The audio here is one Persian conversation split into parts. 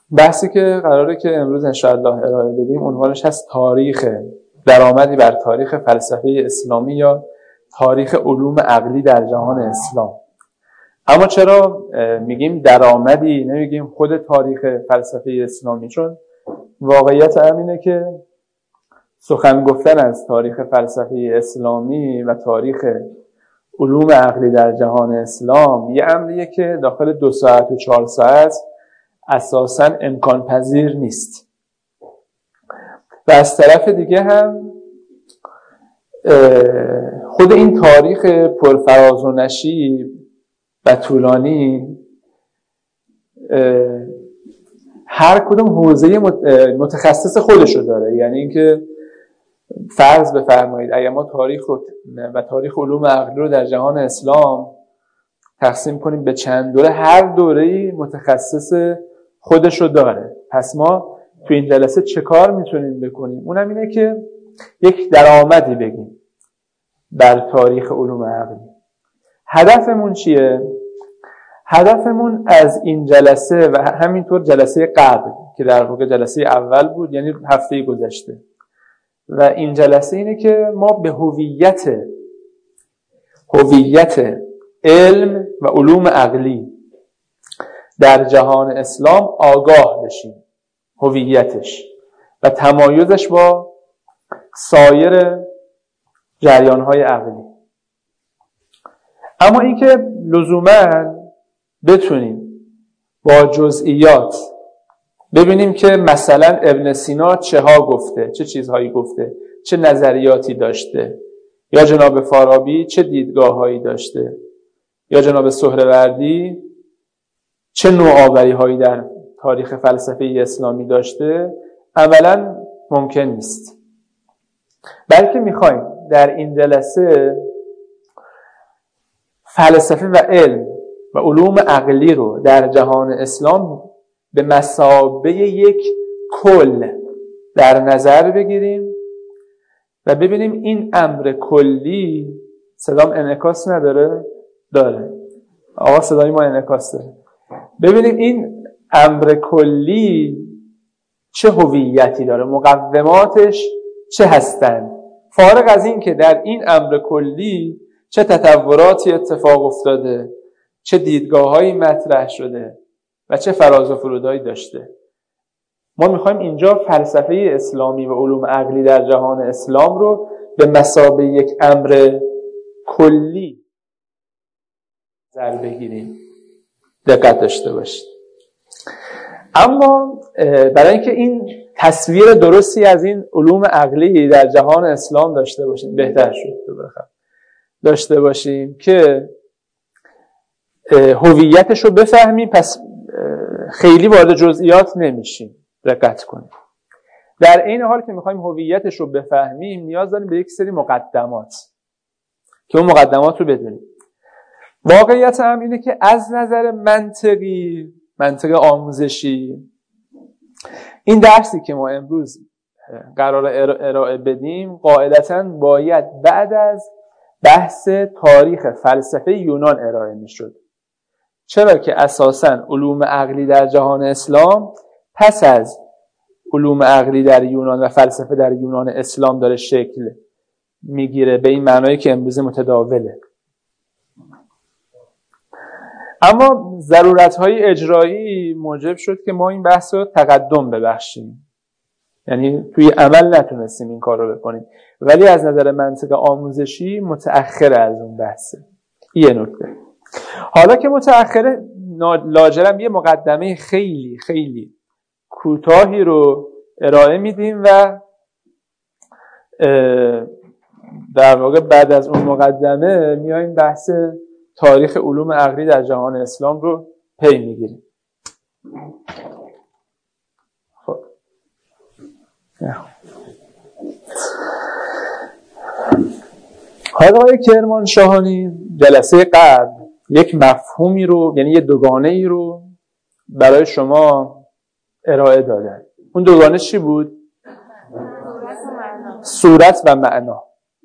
بحثی که قراره که امروز انشاءالله ارائه بدیم عنوانش هست تاریخ درآمدی بر تاریخ فلسفه اسلامی یا تاریخ علوم عقلی در جهان اسلام. اما چرا میگیم درآمدی نمیگیم خود تاریخ فلسفه اسلامی؟ چون واقعیت همینه که سخن گفتن از تاریخ فلسفه اسلامی و تاریخ علوم عقلی در جهان اسلام یه امریه که داخل 2 ساعت و 4 ساعت اساساً امکان پذیر نیست. و از طرف دیگه هم خود این تاریخ پرفراز و نشیب و طولانی هر کدوم حوزه متخصص خودشو داره. یعنی اینکه فرض بفرمایید اگر ما تاریخ و تاریخ علوم عقلی رو در جهان اسلام تقسیم کنیم به چند دوره، هر دوره‌ای متخصص خودشو داره. پس ما تو این جلسه چه کار میتونیم بکنیم؟ اونم اینه که یک درآمدی بگیم بر تاریخ علوم عقلی. هدفمون چیه؟ هدفمون از این جلسه و همینطور جلسه قبل که در واقع جلسه اول بود، یعنی هفته گذشته، و این جلسه اینه که ما به هویت علم و علوم عقلی در جهان اسلام آگاه بشیم، هویتش و تمایزش با سایر جریان‌های عقلی. اما اینکه لزوماً بتونیم با جزئیات ببینیم که مثلا ابن سینا چه ها گفته، چه چیزهایی گفته، چه نظریاتی داشته، یا جناب فارابی چه دیدگاه‌هایی داشته، یا جناب سهروردی چه نوآوری‌هایی در تاریخ فلسفه اسلامی داشته، عملاً ممکن نیست. بلکه می‌خوایم در این جلسه فلسفه و علم و علوم عقلی رو در جهان اسلام به مثابه یک کل در نظر بگیریم و ببینیم این امر کلی، صدام انعکاس نداره؟ داره. آقا صدای ما انعکاس داره. ببینیم این امر کلی چه هویتی داره، مقوماتش چه هستند، فارغ از این که در این امر کلی چه تطوراتی اتفاق افتاده، چه دیدگاه‌هایی مطرح شده و چه فراز و فرودهایی داشته. ما میخوایم اینجا فلسفه اسلامی و علوم عقلی در جهان اسلام رو به مثابه یک امر کلی نظر بگیریم. دقت داشته باشید. اما برای اینکه این تصویر درستی از این علوم عقلی در جهان اسلام داشته باشیم، بهتر شد داشته باشیم که هویتش رو بفهمیم، پس خیلی وارد جزئیات نمیشیم. دقت کنیم. در این حال که میخوایم هویتش رو بفهمیم نیاز داریم به یک سری مقدمات که اون مقدمات رو بدونیم. واقعیت هم اینه که از نظر منطق آموزشی این درسی که ما امروز قرار ارائه بدیم قاعدتاً باید بعد از بحث تاریخ فلسفه یونان ارائه میشد. چرا که اساساً علوم عقلی در جهان اسلام پس از علوم عقلی در یونان و فلسفه در یونان اسلام داره شکل میگیره، به این معنایی که امروز متداوله. اما ضرورت‌های اجرایی موجب شد که ما این بحث رو تقدم ببخشیم، یعنی توی عمل نتونستیم این کار رو بکنیم، ولی از نظر منطق آموزشی متأخر از اون بحثه. یه نکته. حالا که متأخره لاجرم یه مقدمه خیلی خیلی کوتاهی رو ارائه میدیم و در واقع بعد از اون مقدمه میایم بحث تاریخ علوم عقلی در جهان اسلام رو پی میگیریم. خب حالا آقای کرمانشاهانی جلسه قبل یک مفهومی رو، یعنی یه دوگانه ای رو برای شما ارائه دادن. اون دوگانه چی بود؟ صورت و معنا.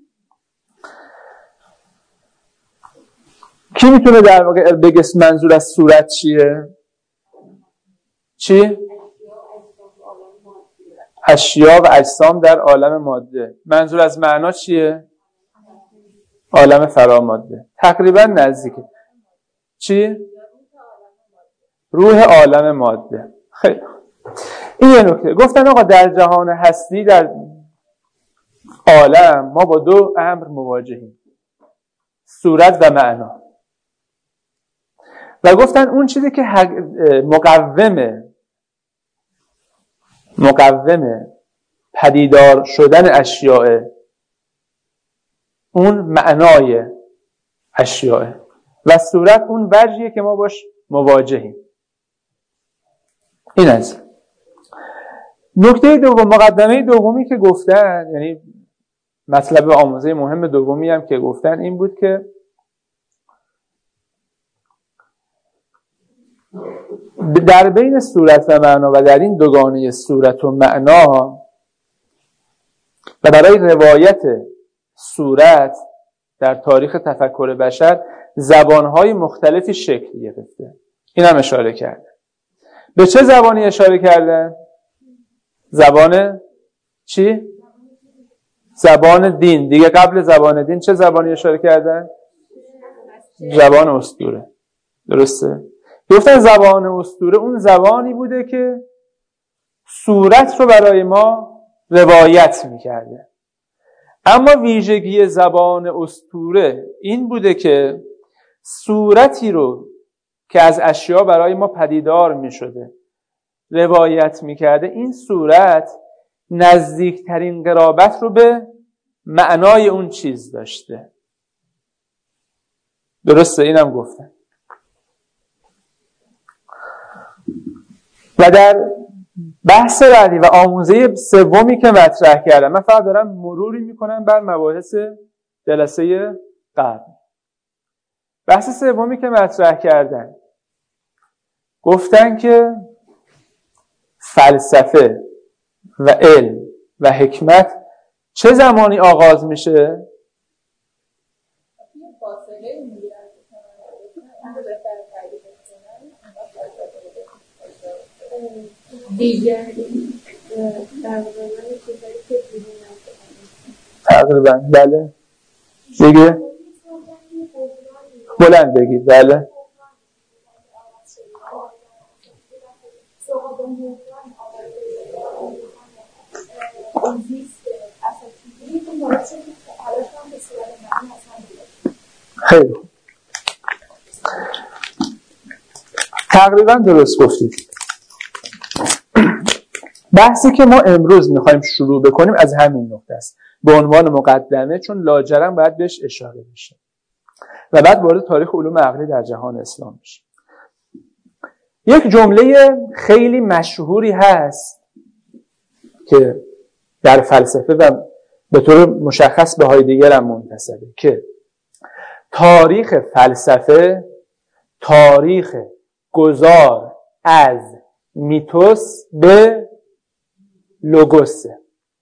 کی میتونه در واقع بگه منظور از صورت چیه؟ چی؟ اشیا و اجسام در عالم ماده. منظور از معنا چیه؟ عالم فراماده. تقریبا نزدیکه. چی؟ روح عالم ماده. خیلی این یه نکته. گفتن آقا در جهان هستی، در عالم، ما با دو امر مواجهیم: صورت و معنا. و گفتن اون چیزی که مقوم پدیدار شدن اشیاء، اون معنای اشیاء، و صورت اون وجهیه که ما باش مواجهیم. این از نکته دوم. مقدمه دومی که گفتن، یعنی مطلب آموزه مهم دومی هم که گفتن، این بود که در بین صورت و معنا و در این دوگانه صورت و معنا و برای روایت صورت در تاریخ تفکر بشر زبانهای مختلفی شکل گرفته. این هم اشاره کرده. به چه زبانی اشاره کردن؟ زبان چی؟ زبان دین. دیگه قبل زبان دین چه زبانی اشاره کردن؟ زبان اسطوره. درسته؟ گفتن زبان اسطوره اون زبانی بوده که صورت رو برای ما روایت میکرده. اما ویژگی زبان اسطوره این بوده که صورتی رو که از اشیا برای ما پدیدار میشده روایت میکرده، این صورت نزدیکترین قرابت رو به معنای اون چیز داشته. درسته؟ اینم گفتن. و در بحث بعدی و آموزه سومی که مطرح کردم، من فقط دارم مروری میکنم بر مباحث جلسه قبل. بحث سومی که مطرح کردن، گفتن که فلسفه و علم و حکمت چه زمانی آغاز میشه؟ تقریبا بله. دیگه بلند بگید. بله. خیلی تقریبا درست گفتید. بحثی که ما امروز میخوایم شروع بکنیم از همین نقطه است، به عنوان مقدمه، چون لاجرم باید بهش اشاره بشه و بعد وارد تاریخ علوم عقلی در جهان اسلام بشه. یک جمله خیلی مشهوری هست که در فلسفه و به طور مشخص به هایدگر هم منتسبه، که تاریخ فلسفه تاریخ گذار از میتوس به لوگوسه.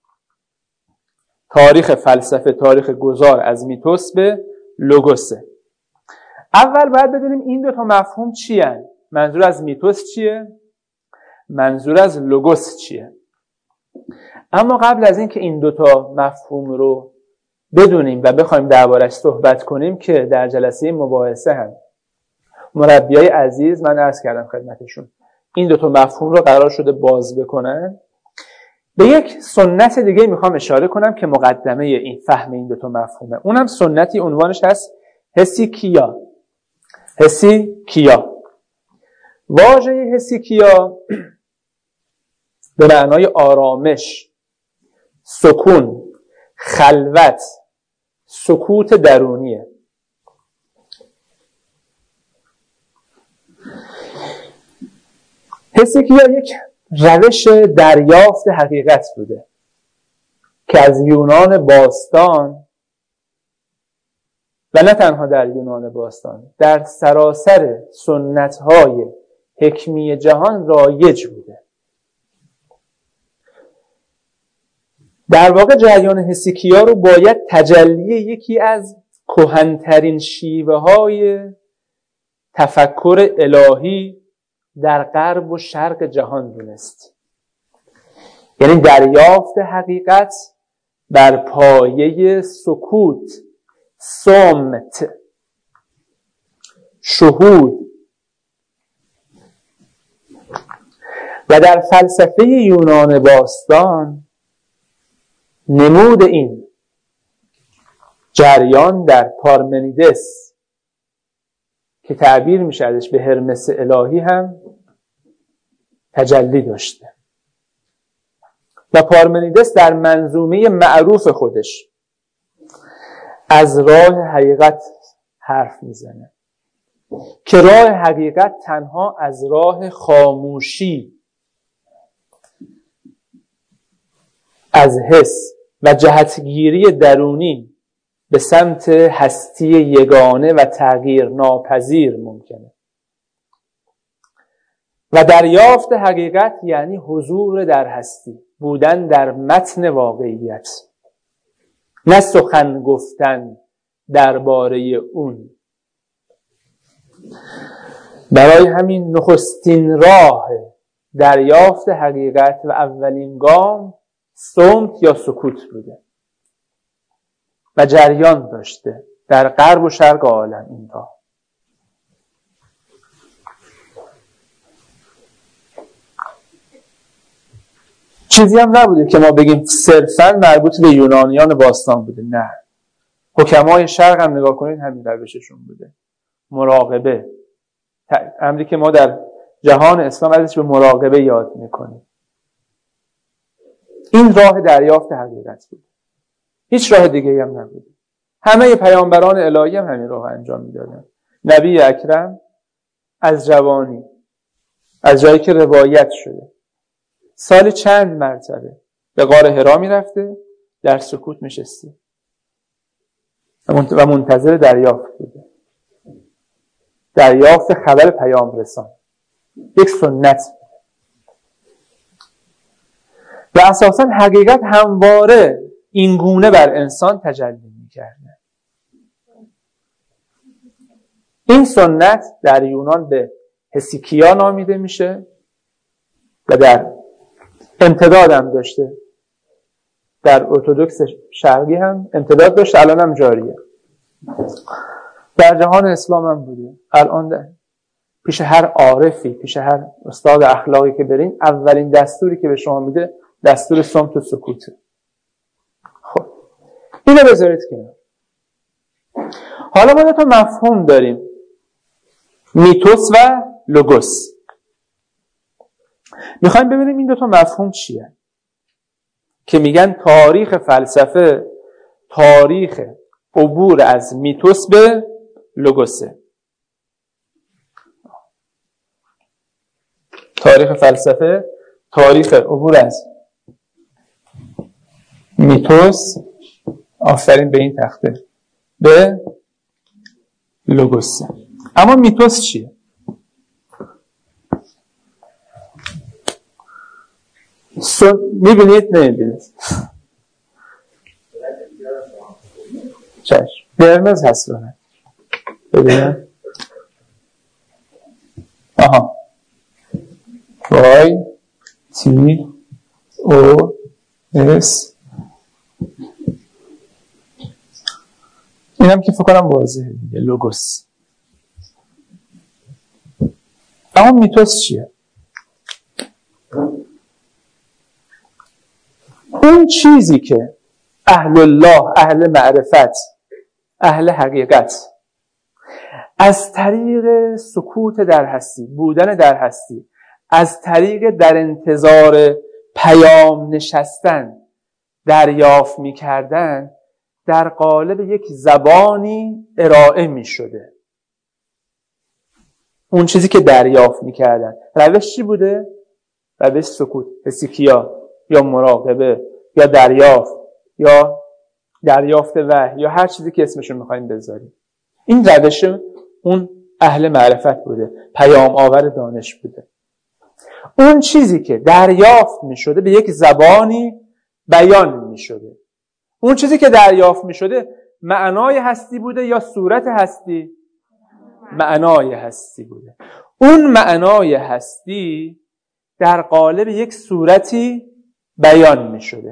تاریخ فلسفه تاریخ گذار از میتوس به لوگوسه. اول باید بدونیم این دو تا مفهوم چی هن؟ منظور از میتوس چیه؟ منظور از لوگوس چیه؟ اما قبل از این که این دو تا مفهوم رو بدونیم و بخوایم دربارش صحبت کنیم، که در جلسه مباحثه هم مربیای عزیز من عرض کردم خدمتشون این دو تا مفهوم رو قرار شده باز بکنن، به یک سنت دیگه میخوام اشاره کنم که مقدمه این فهم این دو تا مفهومه. اونم سنتی عنوانش هست هسیکیا. هسیکیا. واژه هسیکیا به معنای آرامش، سکون، خلوت، سکوت درونیه. هسیکیا یک روش دریافت حقیقت بوده که از یونان باستان و نه تنها در یونان باستان، در سراسر سنت‌های حکمی جهان رایج بوده. در واقع جریان هسیکیا رو باید تجلی یکی از کهن‌ترین شیوه‌های تفکر الهی در غرب و شرق جهان دونست. یعنی دریافت حقیقت بر پایه سکوت، صمت، شهود. و در فلسفه یونان باستان نمود این جریان در پارمنیدس که تعبیر میشه ازش به هرمس الهی هم تجلی داشته. و پارمنیدس در منظومه معروف خودش از راه حقیقت حرف میزنه که راه حقیقت تنها از راه خاموشی، از حس و جهتگیری درونی به سمت هستی یگانه و تغییر ناپذیر ممکنه. و دریافت حقیقت یعنی حضور در هستی، بودن در متن واقعیت، نه سخن گفتن درباره اون. برای همین نخستین راه دریافت حقیقت و اولین گام صمت یا سکوت بوده و جریان داشته در غرب و شرق عالم. این راه چیزی هم نبوده که ما بگیم صرفاً مربوط به یونانیان باستان بوده. نه، حکمای شرق هم نگاه کنید همین روششون بوده. مراقبه، امری که ما در جهان اسلام ازش به مراقبه یاد میکنیم. این راه دریافت حقیقت بود، هیچ راه دیگه هم نبود. همه پیامبران الهی هم همین راه انجام میدادن. نبی اکرم از جوانی، از جایی که روایت شده، سال چند مرتبه به غار حرا میرفته، در سکوت نشسته و منتظر دریافت بوده، دریافت خبر پیام رسان. یک سنت. و اساساً حقیقت همواره این گونه بر انسان تجلی می‌کرده. این سنت در یونان به هسیکیا نامیده میشه و در امتداد هم داشته. در ارتدوکس شرقی هم امتداد داشته، الان هم جاریه. در جهان اسلام هم بوده. الان پیش هر عارفی، پیش هر استاد اخلاقی که برین، اولین دستوری که به شما میده دستور صمت و سکوته. خب اینو بذارید کنار. حالا ما دو تا مفهوم داریم، میتوس و لوگوس. میخوایم ببینیم این دو تا مفهوم چیه که میگن تاریخ فلسفه تاریخ عبور از میتوس به لوگوسه. تاریخ فلسفه تاریخ عبور از میتوس، آفرین به این تخته، به لوگوسه. اما میتوس چیه؟ میبینید نمیبینید؟ چشم قرمز هست بانه ببینید. آها، وای تی او اس. اینم که فکر کنم واضحه دیگه، لوگوس. اما میتوس چیه؟ اون چیزی که اهل الله، اهل معرفت، اهل حقیقت از طریق سکوت در هستی، بودن در هستی، از طریق در انتظار پیام نشستن دریافت می کردن، در قالب یک زبانی ارائه می شده. اون چیزی که دریافت می کردن روش چی بوده؟ روش سکوت، هسیکیا یا مراقبه یا دریافت وحی یا هر چیزی که اسمشو میخوایم بذاریم. این روش اون اهل معرفت بوده، پیام آور دانش بوده. اون چیزی که دریافت میشده به یک زبانی بیان میشده. اون چیزی که دریافت میشده معنای هستی بوده یا صورت هستی؟ معنای هستی بوده. اون معنای هستی در قالب یک صورتی بیان می شده.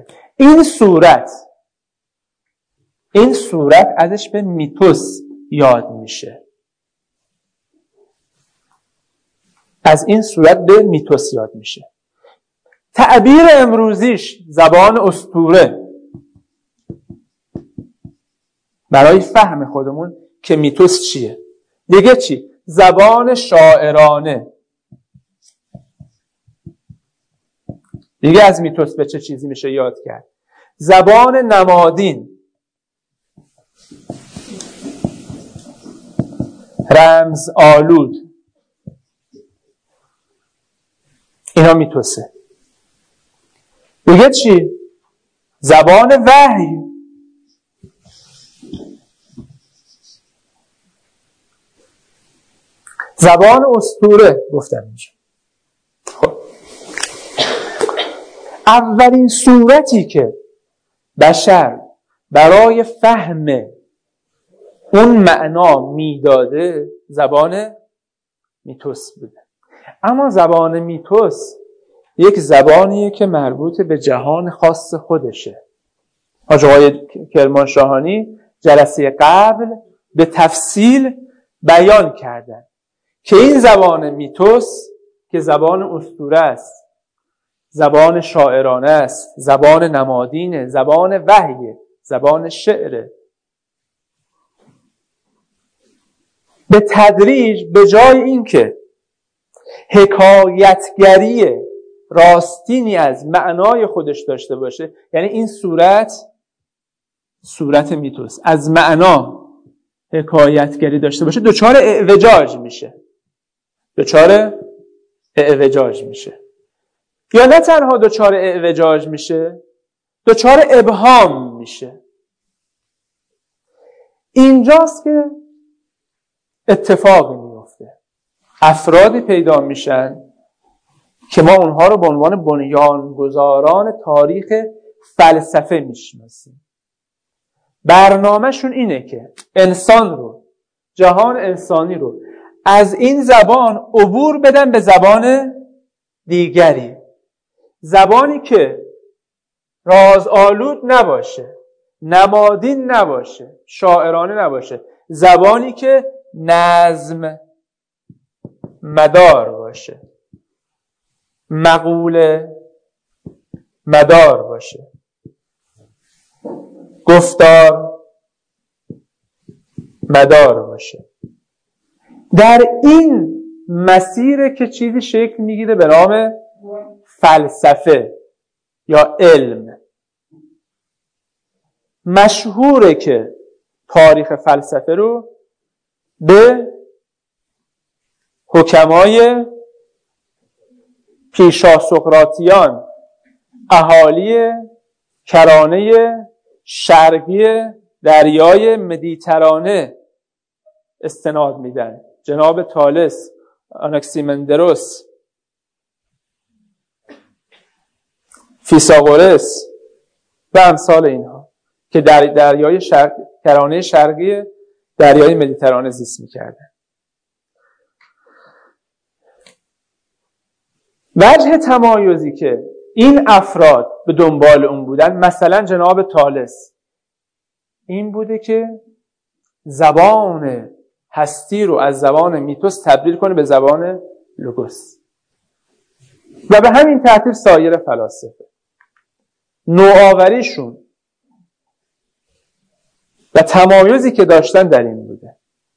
این صورت ازش به میتوس یاد میشه. از این صورت به میتوس یاد میشه. تعبیر امروزیش زبان اسطوره، برای فهم خودمون که میتوس چیه. دیگه چی؟ زبان شاعرانه. دیگه از میتوس به چه چیزی میشه یاد کرد؟ زبان نمادین، رمز آلود، اینا میتوسه. دیگه چی؟ زبان وحی، زبان اسطوره گفتم اینجا. خب اولین صورتی که بشر برای فهم اون معنا میداده زبان میتوس بوده. اما زبان میتوس یک زبانیه که مربوط به جهان خاص خودشه. حاج آقای کرمانشاهانی جلسه قبل به تفصیل بیان کردن که این زبان میتوس که زبان اسطوره است، زبان شاعرانه است، زبان نمادینه، زبان وحیه، زبان شعره، به تدریج به جای اینکه حکایتگری راستینی از معنای خودش داشته باشه، یعنی این صورت میتوس از معنا حکایتگری داشته باشه، دچار اعوجاج میشه. یا نه تنها دچار اعوجاج میشه، دچار ابهام میشه. اینجاست که اتفاقی میفته. افرادی پیدا میشن که ما اونها رو به عنوان بنیانگذاران تاریخ فلسفه میشناسیم. برنامه‌شون اینه که انسان رو، جهان انسانی رو از این زبان عبور بدن به زبان دیگری، زبانی که رازآلود نباشه، نمادین نباشه، شاعرانه نباشه، زبانی که نظم مدار باشه، مقوله مدار باشه، گفتار مدار باشه. در این مسیر که چیزی شکل میگیره به نام فلسفه یا علم. مشهوره که تاریخ فلسفه رو به حکمای پیشا سقراطیان، اهالی کرانه شرقی دریای مدیترانه استناد میدن. جناب تالس، آناکسیمندروس، فیثاغورس و امثال اینها که در دریای کرانه شرقی دریای مدیترانه زیست میکردن. وجه تمایزی که این افراد به دنبال اون بودن، مثلا جناب تالس، این بوده که زبان هستی رو از زبان میتوس تبدیل کنه به زبان لوگوس و به همین ترتیب سایر فلاسفه. نوآوریشون و تمایزی که داشتن در این بوده.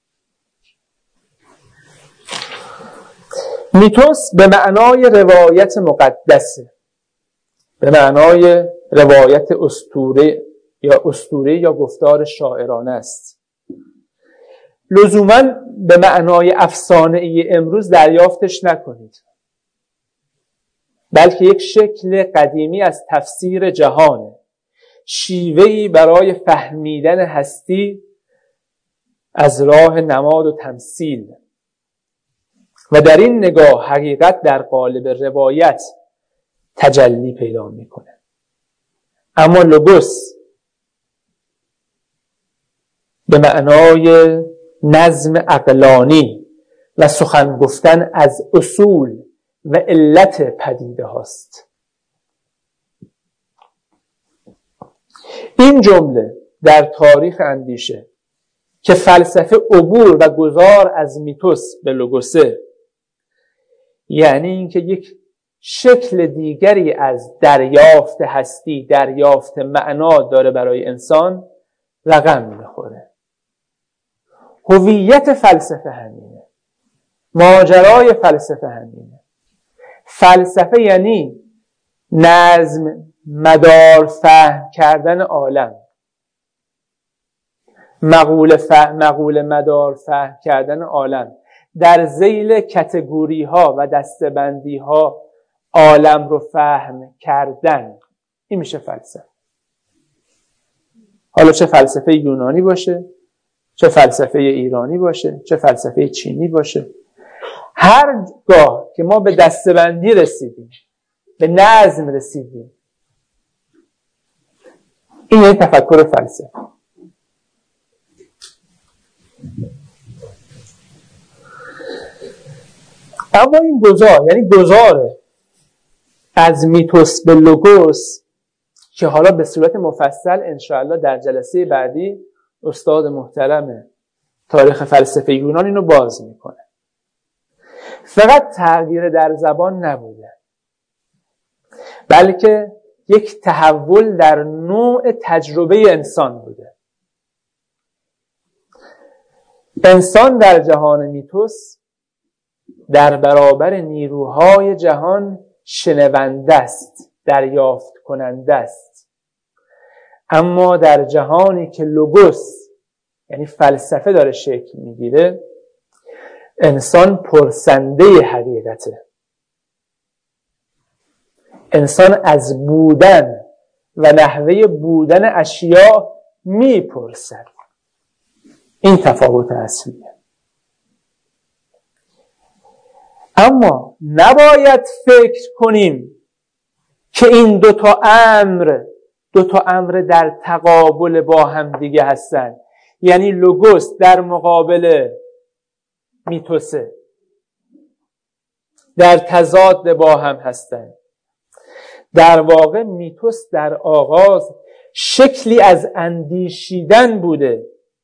میتوس به معنای روایت مقدسه، به معنای روایت اسطوره یا گفتار شاعرانه است. لزوماً به معنای افسانه‌ای امروز دریافتش نکنید، بلکه یک شکل قدیمی از تفسیر جهانه، شیوهی برای فهمیدن هستی از راه نماد و تمثیل. و در این نگاه حقیقت در قالب روایت تجلی پیدا میکنه. اما لوگوس به معنای نظم عقلانی و سخن گفتن از اصول و علت پدیده هاست. این جمله در تاریخ اندیشه که فلسفه عبور و گذار از میتوس به لوگوسه، یعنی اینکه یک شکل دیگری از دریافت هستی، دریافت معنا داره برای انسان، رقم میخوره. هویت فلسفه همینه، ماجرای فلسفه همینه. فلسفه یعنی نظم، مدار، فهم کردن عالم. مقوله مدار فهم کردن عالم، در ذیل کتگوری ها و دسته‌بندی ها عالم رو فهم کردن، این میشه فلسفه. حالا چه فلسفه یونانی باشه، چه فلسفه ایرانی باشه، چه فلسفه چینی باشه، هر گاه که ما به دسته‌بندی رسیدیم، به نظم رسیدیم، این یعنی تفکر فلسفه. اما این گذار، یعنی گذار از میتوس به لوگوس، که حالا به صورت مفصل انشاءالله در جلسه بعدی استاد محترم تاریخ فلسفه یونان اینو باز میکنه، فقط تغییر در زبان نبوده، بلکه یک تحول در نوع تجربه انسان بوده. انسان در جهان میتوس در برابر نیروهای جهان شنونده است، دریافت کننده است. اما در جهانی که لوگوس یعنی فلسفه داره شکل میگیره، انسان پرسنده حقیقته. انسان از بودن و نحوه بودن اشیاء میپرسد. این تفاوت اصلیه. اما نباید فکر کنیم که این دوتا امر در تقابل با هم دیگه هستن، یعنی لوگوس در مقابل میتوسه، در تضاد با هم هستن. در واقع میتوس در آغاز شکلی از اندیشیدن بوده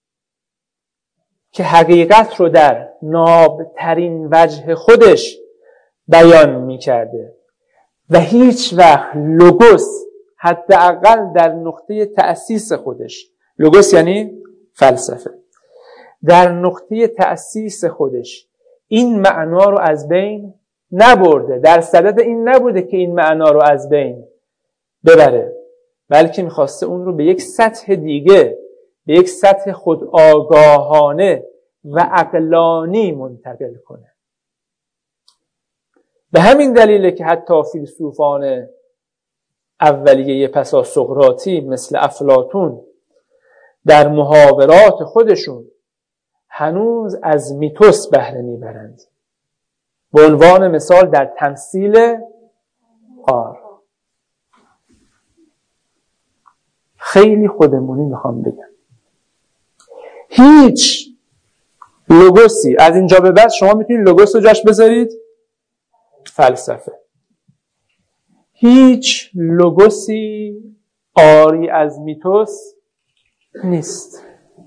که حقیقت رو در نابترین وجه خودش بیان می‌کرده و هیچ وقت لوگوس، حداقل در نقطه تأسیس خودش، لوگوس یعنی فلسفه، در نقطه تأسیس خودش این معنا رو از بین نبرده، در صدد این نبوده که این معنا رو از بین ببره، بلکه می‌خواسته اون رو به یک سطح دیگه، به یک سطح خودآگاهانه و عقلانی منتقل کنه. به همین دلیله که حتی فیلسوفان اولیه پسا سقراطی مثل افلاطون در محاورات خودشون هنوز از میتوس بهره میبرند. به عنوان مثال در تمثیل غار. خیلی خودمونی میخوام بگم، هیچ لوگوسی از اینجا به بعد شما میتونید لوگوس رو جاش بذارید فلسفه. هیچ لوگوسی آری از میتوس نیست.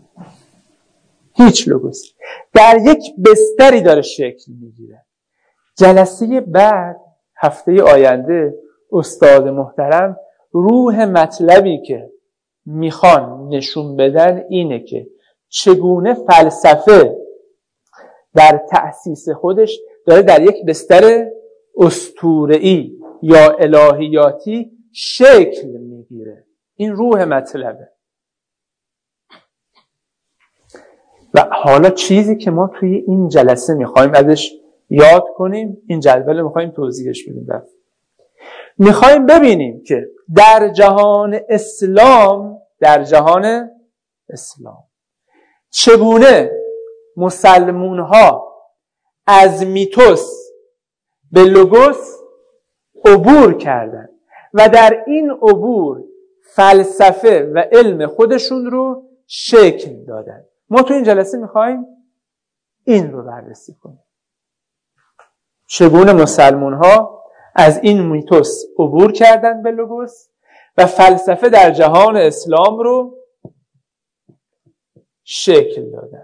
هیچ لوگوسی در یک بستری داره شکل میگیره. جلسه بعد، هفته آینده، استاد محترم روح مطلبی که میخوان نشون بدن اینه که چگونه فلسفه در تأسیس خودش داره در یک بستر اسطوره‌ای یا الهیاتی شکل میگیره. این روح مطلبه. و حالا چیزی که ما توی این جلسه میخوایم ازش یاد کنیم، این جدول میخوایم توضیحش بدیم. میخوایم ببینیم که در جهان اسلام چگونه مسلمون ها از میتوس به لوگوس عبور کردن و در این عبور فلسفه و علم خودشون رو شکل دادن. ما تو این جلسه میخوایم این رو بررسی کنیم، چگونه مسلمون ها از این میتوس عبور کردن به لوگوس و فلسفه در جهان اسلام رو شکل دادن.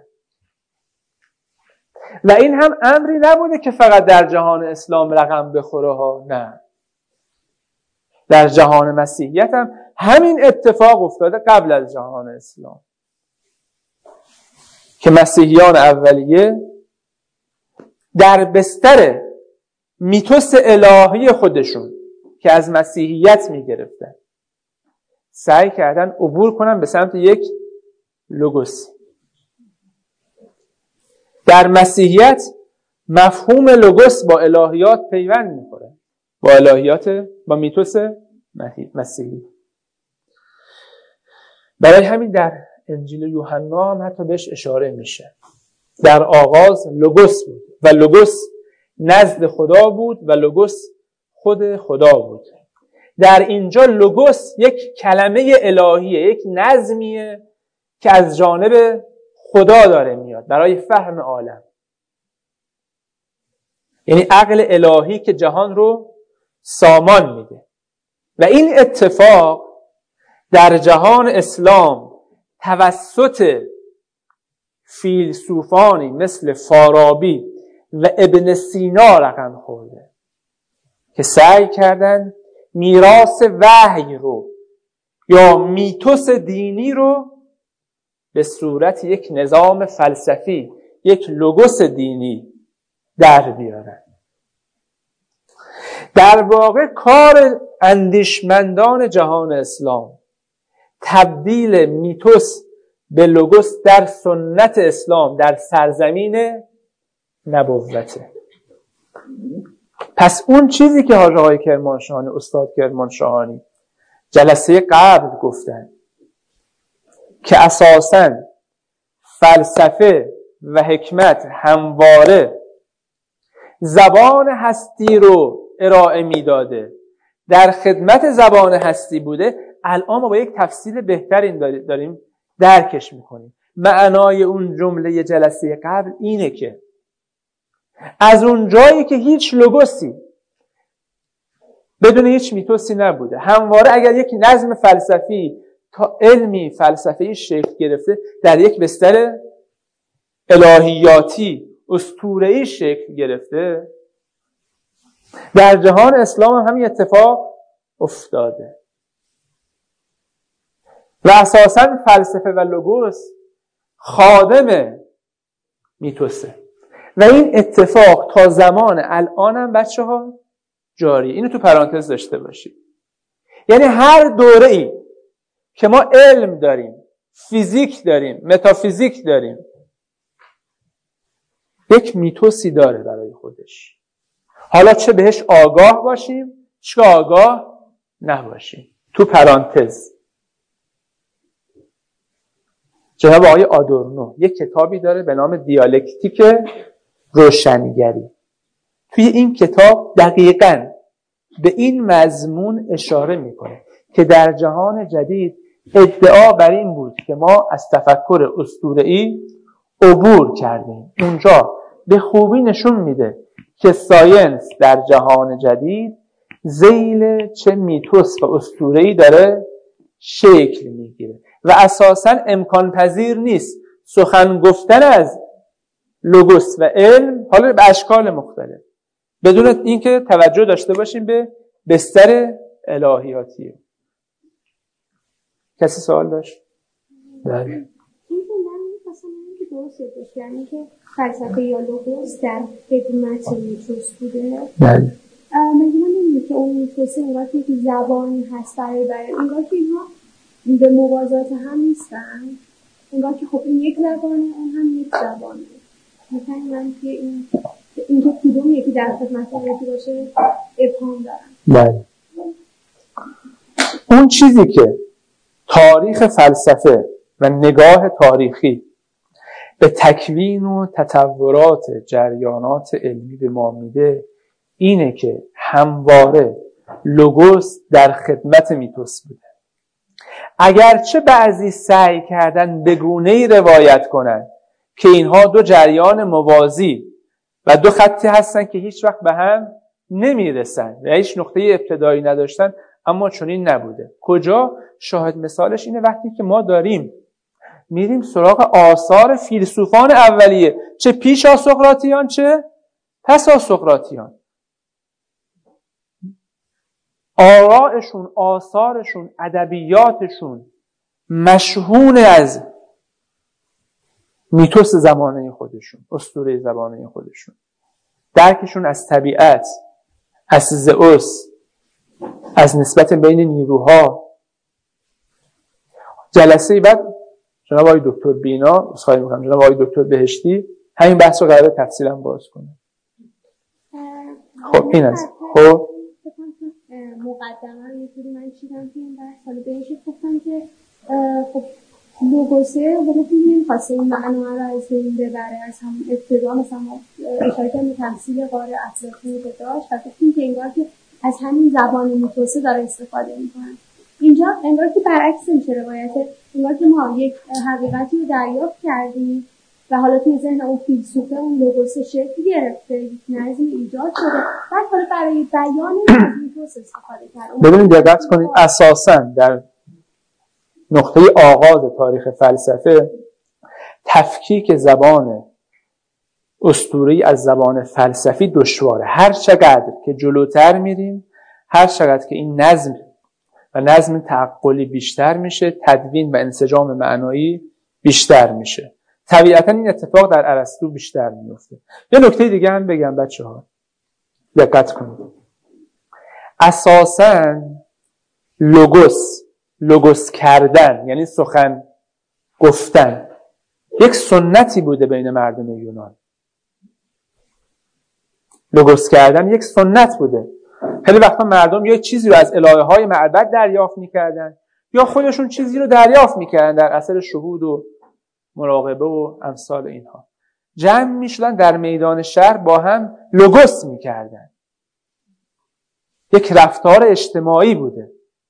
و این هم امری نبوده که فقط در جهان اسلام رقم بخوره ها، نه، در جهان مسیحیت هم همین اتفاق افتاده قبل از جهان اسلام که مسیحیان اولیه در بستر میتوس الهی خودشون که از مسیحیت میگرفتن سعی کردن عبور کنن به سمت یک لوگوس. در مسیحیت مفهوم لوگوس با الهیات پیوند میخوره، با الهیات، با میتوس مسیحی. برای همین در انجیل یوحنا هم حتی بهش اشاره میشه. در آغاز لوگوس بود و لوگوس نزد خدا بود و لوگوس خود خدا بود. در اینجا لوگوس یک کلمه الهیه، یک نظمیه که از جانب خدا داره میاد برای فهم عالم. یعنی عقل الهی که جهان رو سامان میده. و این اتفاق در جهان اسلام توسط فیلسوفانی مثل فارابی و ابن سینا رقم خورده که سعی کردن میراث وحی رو یا میتوس دینی رو به صورت یک نظام فلسفی، یک لوگوس دینی در بیارن. در واقع کار اندیشمندان جهان اسلام تبدیل میتوس به لوگوس در سنت اسلام در سرزمین نبوته. پس اون چیزی که حاج آقای کرمانشاهانی، استاد کرمانشاهانی جلسه قبل گفتن که اساساً فلسفه و حکمت همواره زبان هستی رو ارائه میداده، در خدمت زبان هستی بوده، الان ما با یک تفصیل بهتر داریم درکش میکنیم. معنای اون جمله جلسه قبل اینه که از اون جایی که هیچ لوگوسی بدون هیچ میتوسی نبوده، همواره اگر یک نظم فلسفی تا علمی فلسفی شکل گرفته در یک بستر الهیاتی اسطوره‌ای شکل گرفته، در جهان اسلام هم همین اتفاق افتاده و اساساً فلسفه و لوگوس خادم میتوسه و این اتفاق تا زمان الان هم بچه ها جاری. اینو تو پرانتز داشته باشید. یعنی هر دوره ای که ما علم داریم، فیزیک داریم، متافیزیک داریم، یک میتوسی داره برای خودش. حالا چه بهش آگاه باشیم چه آگاه نباشیم. تو پرانتز جناب آقای آدورنو یک کتابی داره به نام دیالکتیک روشنگری. توی این کتاب دقیقاً به این مضمون اشاره میکنه که در جهان جدید ادعا بر این بود که ما از تفکر اسطوره‌ای عبور کردیم. اونجا به خوبی نشون میده که ساینس در جهان جدید ذیل چه میتوس و اسطوره‌ای داره شکل میگیره و اساساً امکان پذیر نیست سخن گفتن از لوگوس و علم، حالا به اشکال مختلف، بدون اینکه توجه داشته باشیم به بستر الهیاتی. کسی سوال داشت؟ بله. این مثلا اینکه درسته باشه، یعنی که فلسفه یا لوگوس در خدمت میتوس بوده. بله. مثلا نمیدونی که اون میتوسه اونگاه که زبانی هست برای اونگاه که اینها به موازات هم نیستن، اونگاه که خب این یک زبانه اون هم یک زبانه. مثلا من که این که کدوم یکی در خدمت یکی باشه ابهام دارم. بله. اون چیزی که تاریخ فلسفه و نگاه تاریخی به تکوین و تطورات جریانات علمی به ما میده اینه که همواره لوگوس در خدمت میتوس بوده. اگرچه بعضی سعی کردن به گونه‌ای روایت کنن که اینها دو جریان موازی و دو خطی هستن که هیچ وقت به هم نمیرسن و هیچ نقطه ابتدایی نداشتن، اما چنین نبوده. کجا؟ شاهد مثالش اینه وقتی که ما داریم میریم سراغ آثار فیلسوفان اولیه، چه پیش از سقراطیان چه پس از سقراطیان. آرائشون، آثارشون، ادبیاتشون مشحون از میتوس زمانه خودشون، اسطوره زمانه خودشون، درکشون از طبیعت، از زئوس، از نسبت بین نیروها. جلسه بعد جناب آقای دکتر بینا، اسخای میکنم، جناب آقای دکتر بهشتی همین بحث رو قراره تفصیلا باز کنه. خب این است. خب مقدمه رو یه جوری من چیدم که این بحث حالا بهش گفتم که خب لوگوسه و گفتیم نمی‌خواسته این معنا رو از بین ببره، از هم ابتدا مثلا اشاره کردیم به تمثیل قاره افلاطون که داشت و گفتیم که انگار که از همین زبان میتوسه داره استفاده میکنن. اینجا انگار که برعکس میشه روایته، انگار که ما یک حقیقتی رو دریافت کردیم و حالا توی ذهن اون فیلسوفه اون لوگوسه شکل گرفته، یک نظم ایجاد شده، بعد حالا برای بیان از میتوس استفاده کرد. ببینید دقت کنید، اساساً در نقطه آغاز تاریخ فلسفه تفکیک زبان اسطوره‌ای از زبان فلسفی دشواره. هر چقدر که جلوتر میریم، هر چقدر که این نظم و نظم تعقلی بیشتر میشه، تدوین و انسجام معنایی بیشتر میشه. طبیعتاً این اتفاق در ارسطو بیشتر میفته. یه نکته دیگه هم بگم بچه‌ها، دقت کنید. اساساً لوگوس کردن یعنی سخن گفتن یک سنتی بوده بین مردم یونان. لوگوس کردن یک سنت بوده. خیلی وقتا مردم یا چیزی رو از الهه‌های معبد دریافت می‌کردن یا خودشون چیزی رو دریافت می‌کردن در اثر شهود و مراقبه و امثال اینها. جمع می‌شدن در میدان شهر با هم لوگوس می‌کردن. یک رفتار اجتماعی بوده.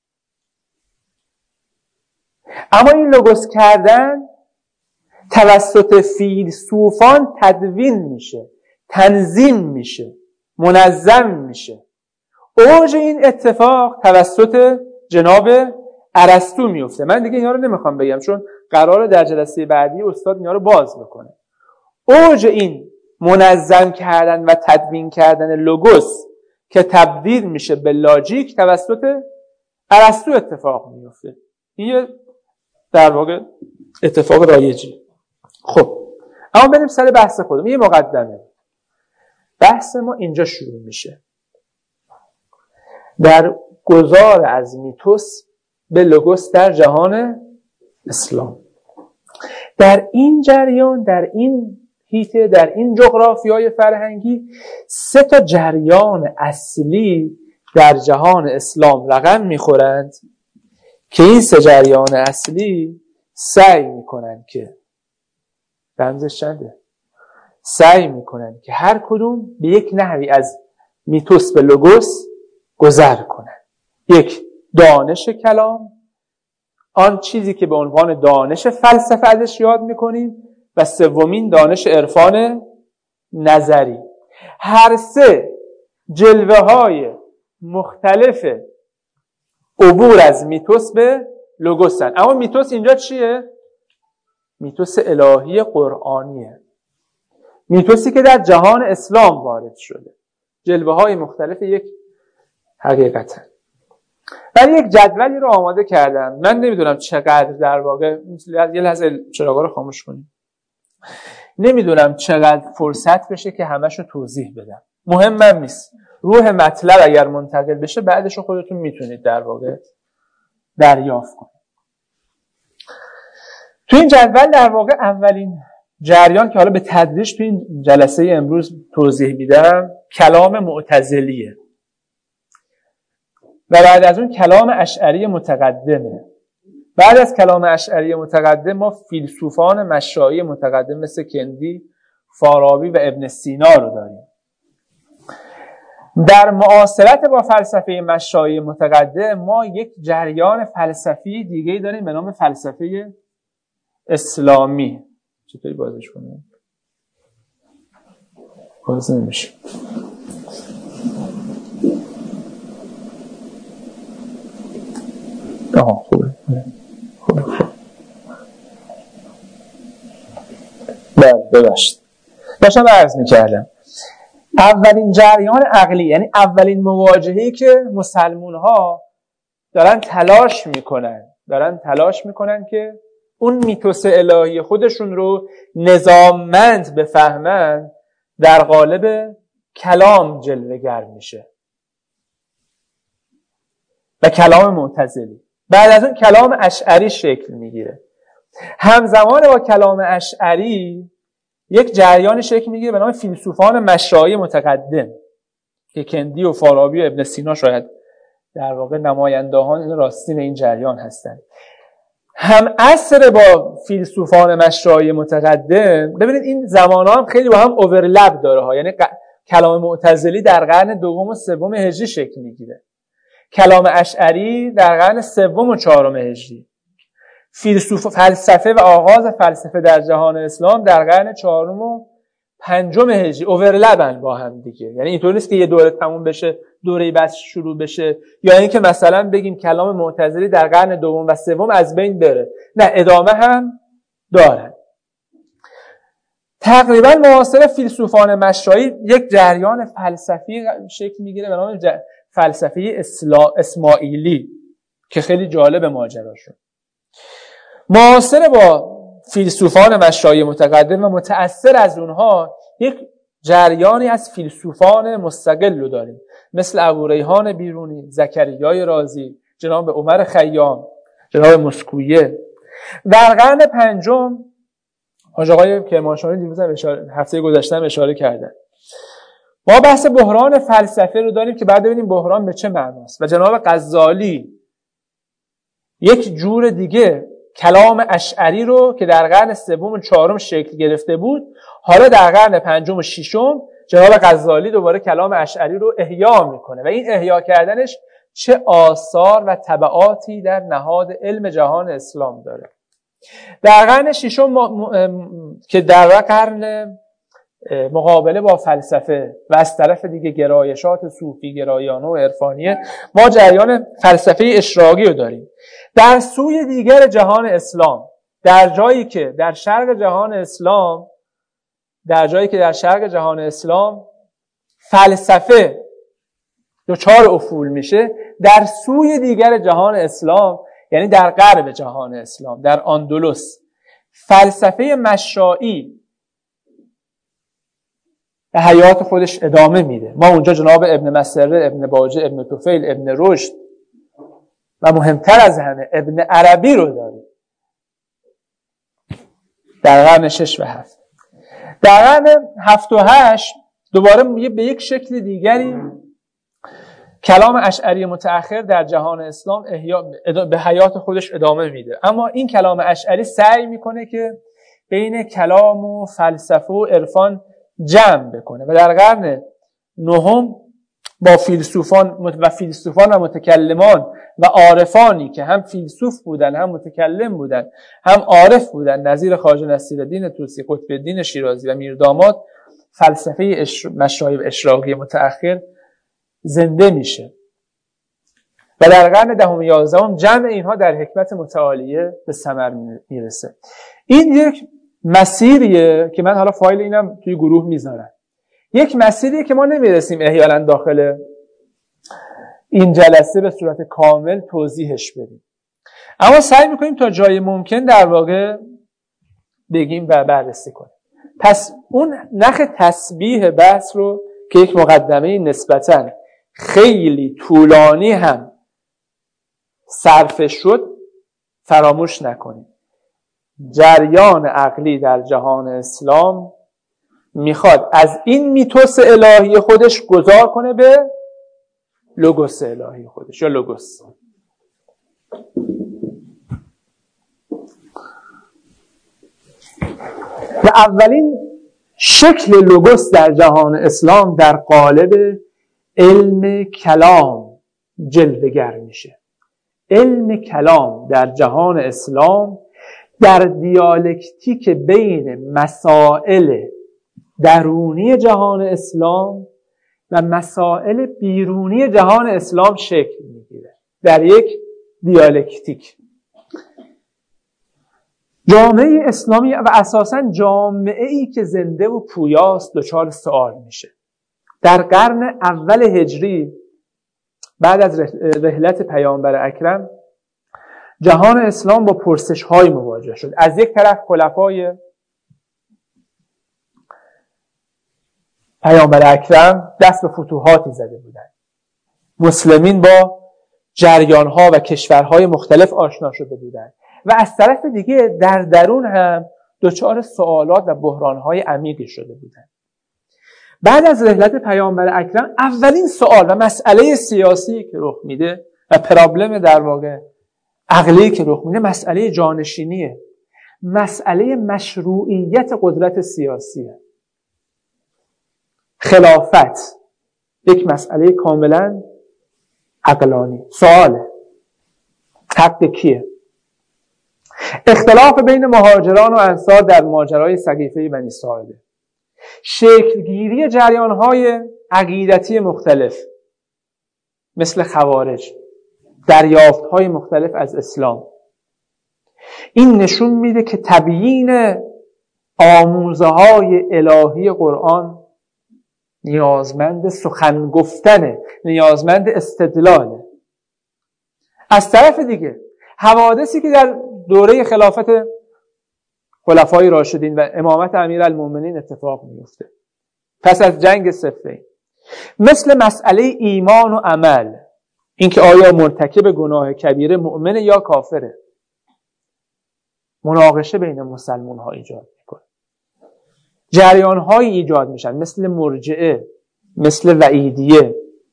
اما این لوگوس کردن توسط فیلسوفان تدوین میشه، تنظیم میشه، منظم میشه. اوج این اتفاق توسط جناب ارسطو میفته. من دیگه اینا رو نمیخوام بگم چون قراره در جلسه بعدی استاد اینا رو باز بکنه. اوج این منظم کردن و تدوین کردن لوگوس که تبدیل میشه به لاجیک توسط ارسطو اتفاق میفته. این در واقع اتفاق رایجی. خب اما بریم سر بحث خودم. یه مقدمه. بحث ما اینجا شروع میشه، در گذار از میتوس به لوگوس در جهان اسلام. در این جریان، در این حیطه، در این جغرافیای فرهنگی 3 تا جریان اصلی در جهان اسلام رقم میخورند که این 3 جریان اصلی سعی میکنن که رمزش چنده؟ سعی میکنن که هر کدوم به یک نحوی از میتوس به لوگوس گذر کنن. یک، دانش کلام، آن چیزی که به عنوان دانش فلسفه ازش یاد میکنیم، و سومین دانش عرفان نظری. هر 3 جلوه های مختلف عبور از میتوس به لوگوسن. اما میتوس اینجا چیه؟ میتوس الهی قرآنیه. میتوسی که در جهان اسلام وارد شده. جلوه های مختلف یک حقیقتن. ولی یک جدولی رو آماده کردم. من نمیدونم چقدر در واقع، یه لحظه چراغا رو خاموش کنیم. نمیدونم چقدر فرصت بشه که همشو توضیح بدم. مهمم نیست. روح مطلب اگر منتقل بشه بعدش خودتون میتونید در واقع دریافت کنید. تو این جدول در واقع اولین جریان که حالا به تدریج تو این جلسه امروز توضیح میدم کلام معتزلیه و بعد از اون کلام اشعری متقدمه. بعد از کلام اشعری متقدم ما فیلسوفان مشایی متقدم مثل کندی، فارابی و ابن سینا رو داریم. در معاصرت با فلسفه مشایی متقدم ما یک جریان فلسفی دیگه داریم به نام فلسفه اسلامی. چطوری بازش کنیم؟ باز نمیشه. خوبه. بله ببخشید. داشتم عرض می‌کردم اولین جریان عقلی، یعنی اولین مواجهه‌ای که مسلمان‌ها دارن تلاش میکنن که اون میتوس الهی خودشون رو نظاممند بفهمن، در قالب کلام جلوه‌گر میشه و کلام معتزلی. بعد از اون کلام اشعری شکل میگیره. همزمان با کلام اشعری یک جریان شکل میگیره به نام فیلسوفان مشرعی متقدم که کندی و فارابی و ابن سینا شاید در واقع نمایندهان راستین این جریان هستند. هم عصر با فیلسوفان مشرعی متقدم، ببینید این زمان‌ها هم خیلی با هم اوورلپ داره ها، یعنی کلام معتزلی در قرن دوم و سوم هجری شکل میگیره، کلام اشعری در قرن سوم و چهارم هجری، فلسفه و آغاز فلسفه در جهان اسلام در قرن چهارم و پنجم هجری. اوورلپن با هم دیگه، یعنی اینطور نیست که یه دوره تموم بشه دوره بعد شروع بشه، یا اینکه مثلا بگیم کلام معتزلی در قرن دوم و سوم از بین بره، نه، ادامه هم داره. تقریبا معاصر فیلسوفان مشرعی یک جریان فلسفی شکل میگیره به نام فلسفه اسماعیلی که خیلی جالب ماجراشه. معاصر با فیلسوفان مشرعی متقدم و متأثر از اونها یک جریانی از فیلسوفان مستقل رو داریم، مثل ابوریحان بیرونی، زکریای رازی، جناب عمر خیام، جناب مسکویه. در قرن پنجم حاج آقای کرمانشاهی دیروز هفته گذشته اشاره کردن، ما بحث بحران فلسفه رو داریم که بعد ببینیم بحران به چه معناست. و جناب غزالی یک جور دیگه کلام اشعری رو که در قرن سوم و چهارم شکل گرفته بود، حالا در قرن پنجم و ششم جناب غزالی دوباره کلام اشعری رو احیا میکنه و این احیا کردنش چه آثار و تبعاتی در نهاد علم جهان اسلام داره. در قرن ششم که در قرن مقابله با فلسفه و از طرف دیگه گرایشات صوفی گرایانه و عرفانیه، ما جریان فلسفه اشراقی رو داریم. در سوی دیگر جهان اسلام، در جایی که در شرق جهان اسلام فلسفه دچار افول میشه، در سوی دیگر جهان اسلام، یعنی در غرب جهان اسلام، در اندلس، فلسفه مشرعی به حیات خودش ادامه میده. ما اونجا جناب ابن مسره، ابن باجه، ابن طفیل، ابن رشد و مهمتر از همه ابن عربی رو داریم در قرن 6 و 7. در قرن 7 و 8 دوباره به یک شکل دیگری کلام اشعری متأخر در جهان اسلام به حیات خودش ادامه میده. اما این کلام اشعری سعی میکنه که بین کلام و فلسفه و عرفان جمع بکنه و در قرن 9 با فیلسوفان و متکلمان و عارفانی که هم فیلسوف بودن، هم متکلم بودن، هم عارف بودن، نظیر خواجه نصیرالدین طوسی، قطب الدین شیرازی و میرداماد، فلسفه مشرعی و اشراقی متأخر زنده میشه و در قرن 10 و 11 جمع اینها در حکمت متعالیه به ثمر میرسه. این یک مسیریه که من حالا فایل اینم توی گروه میذارم. یک مسیریه که ما نمیرسیم احیانا داخل این جلسه به صورت کامل توضیحش بدیم، اما سعی میکنیم تا جای ممکن در واقع بگیم و بررسی کنیم. پس اون نخ تسبیح بحث رو که یک مقدمه نسبتاً خیلی طولانی هم صرف شد فراموش نکنیم. جریان عقلی در جهان اسلام میخواد از این میتوس الهی خودش گذار کنه به لوگوس الهی خودش یا لوگوس. و اولین شکل لوگوس در جهان اسلام در قالب علم کلام جلوه‌گر میشه. علم کلام در جهان اسلام در دیالکتیک بین مسائل درونی جهان اسلام و مسائل بیرونی جهان اسلام شکل میگیره، در یک دیالکتیک. جامعه اسلامی و اساساً جامعه‌ای که زنده و پویاست دچار سوال میشه. در قرن اول هجری بعد از رحلت پیامبر اکرم جهان اسلام با پرسش‌های مواجه شد. از یک طرف خلفای پیامبر اکرم دست به فتوحاتی زده بودند. مسلمین با جریان‌ها و کشورهای مختلف آشنا شده بودند و از طرف دیگه در درون هم دچار سوالات و بحران‌های عمیقی شده بودند. بعد از رحلت پیامبر اکرم اولین سوال و مسئله سیاسی که رخ میده و پرابلم در واقع عقلی که رخ میده مسئله جانشینیه، مسئله مشروعیت قدرت سیاسیه. خلافت یک مسئله کاملا عقلانی. سواله حق کیه؟ اختلاف بین مهاجران و انصار در ماجرای سقیفه بنی ساعده، شکلگیری جریان‌های عقیدتی مختلف مثل خوارج، دریافت‌های مختلف از اسلام، این نشون میده که تبیین آموزه‌های الهی قرآن نیازمند سخن گفتنه، نیازمند استدلاله. از طرف دیگه حوادثی که در دوره خلافت خلفای راشدین و امامت امیرالمومنین اتفاق میفته پس از جنگ صفین، مثل مسئله ایمان و عمل، اینکه آیا مرتکب گناه کبیره مؤمن یا کافره، مناقشه بین مسلمان ها ایجاد میکنه. جریان های ایجاد میشن مثل مرجئه، مثل وعیدیه.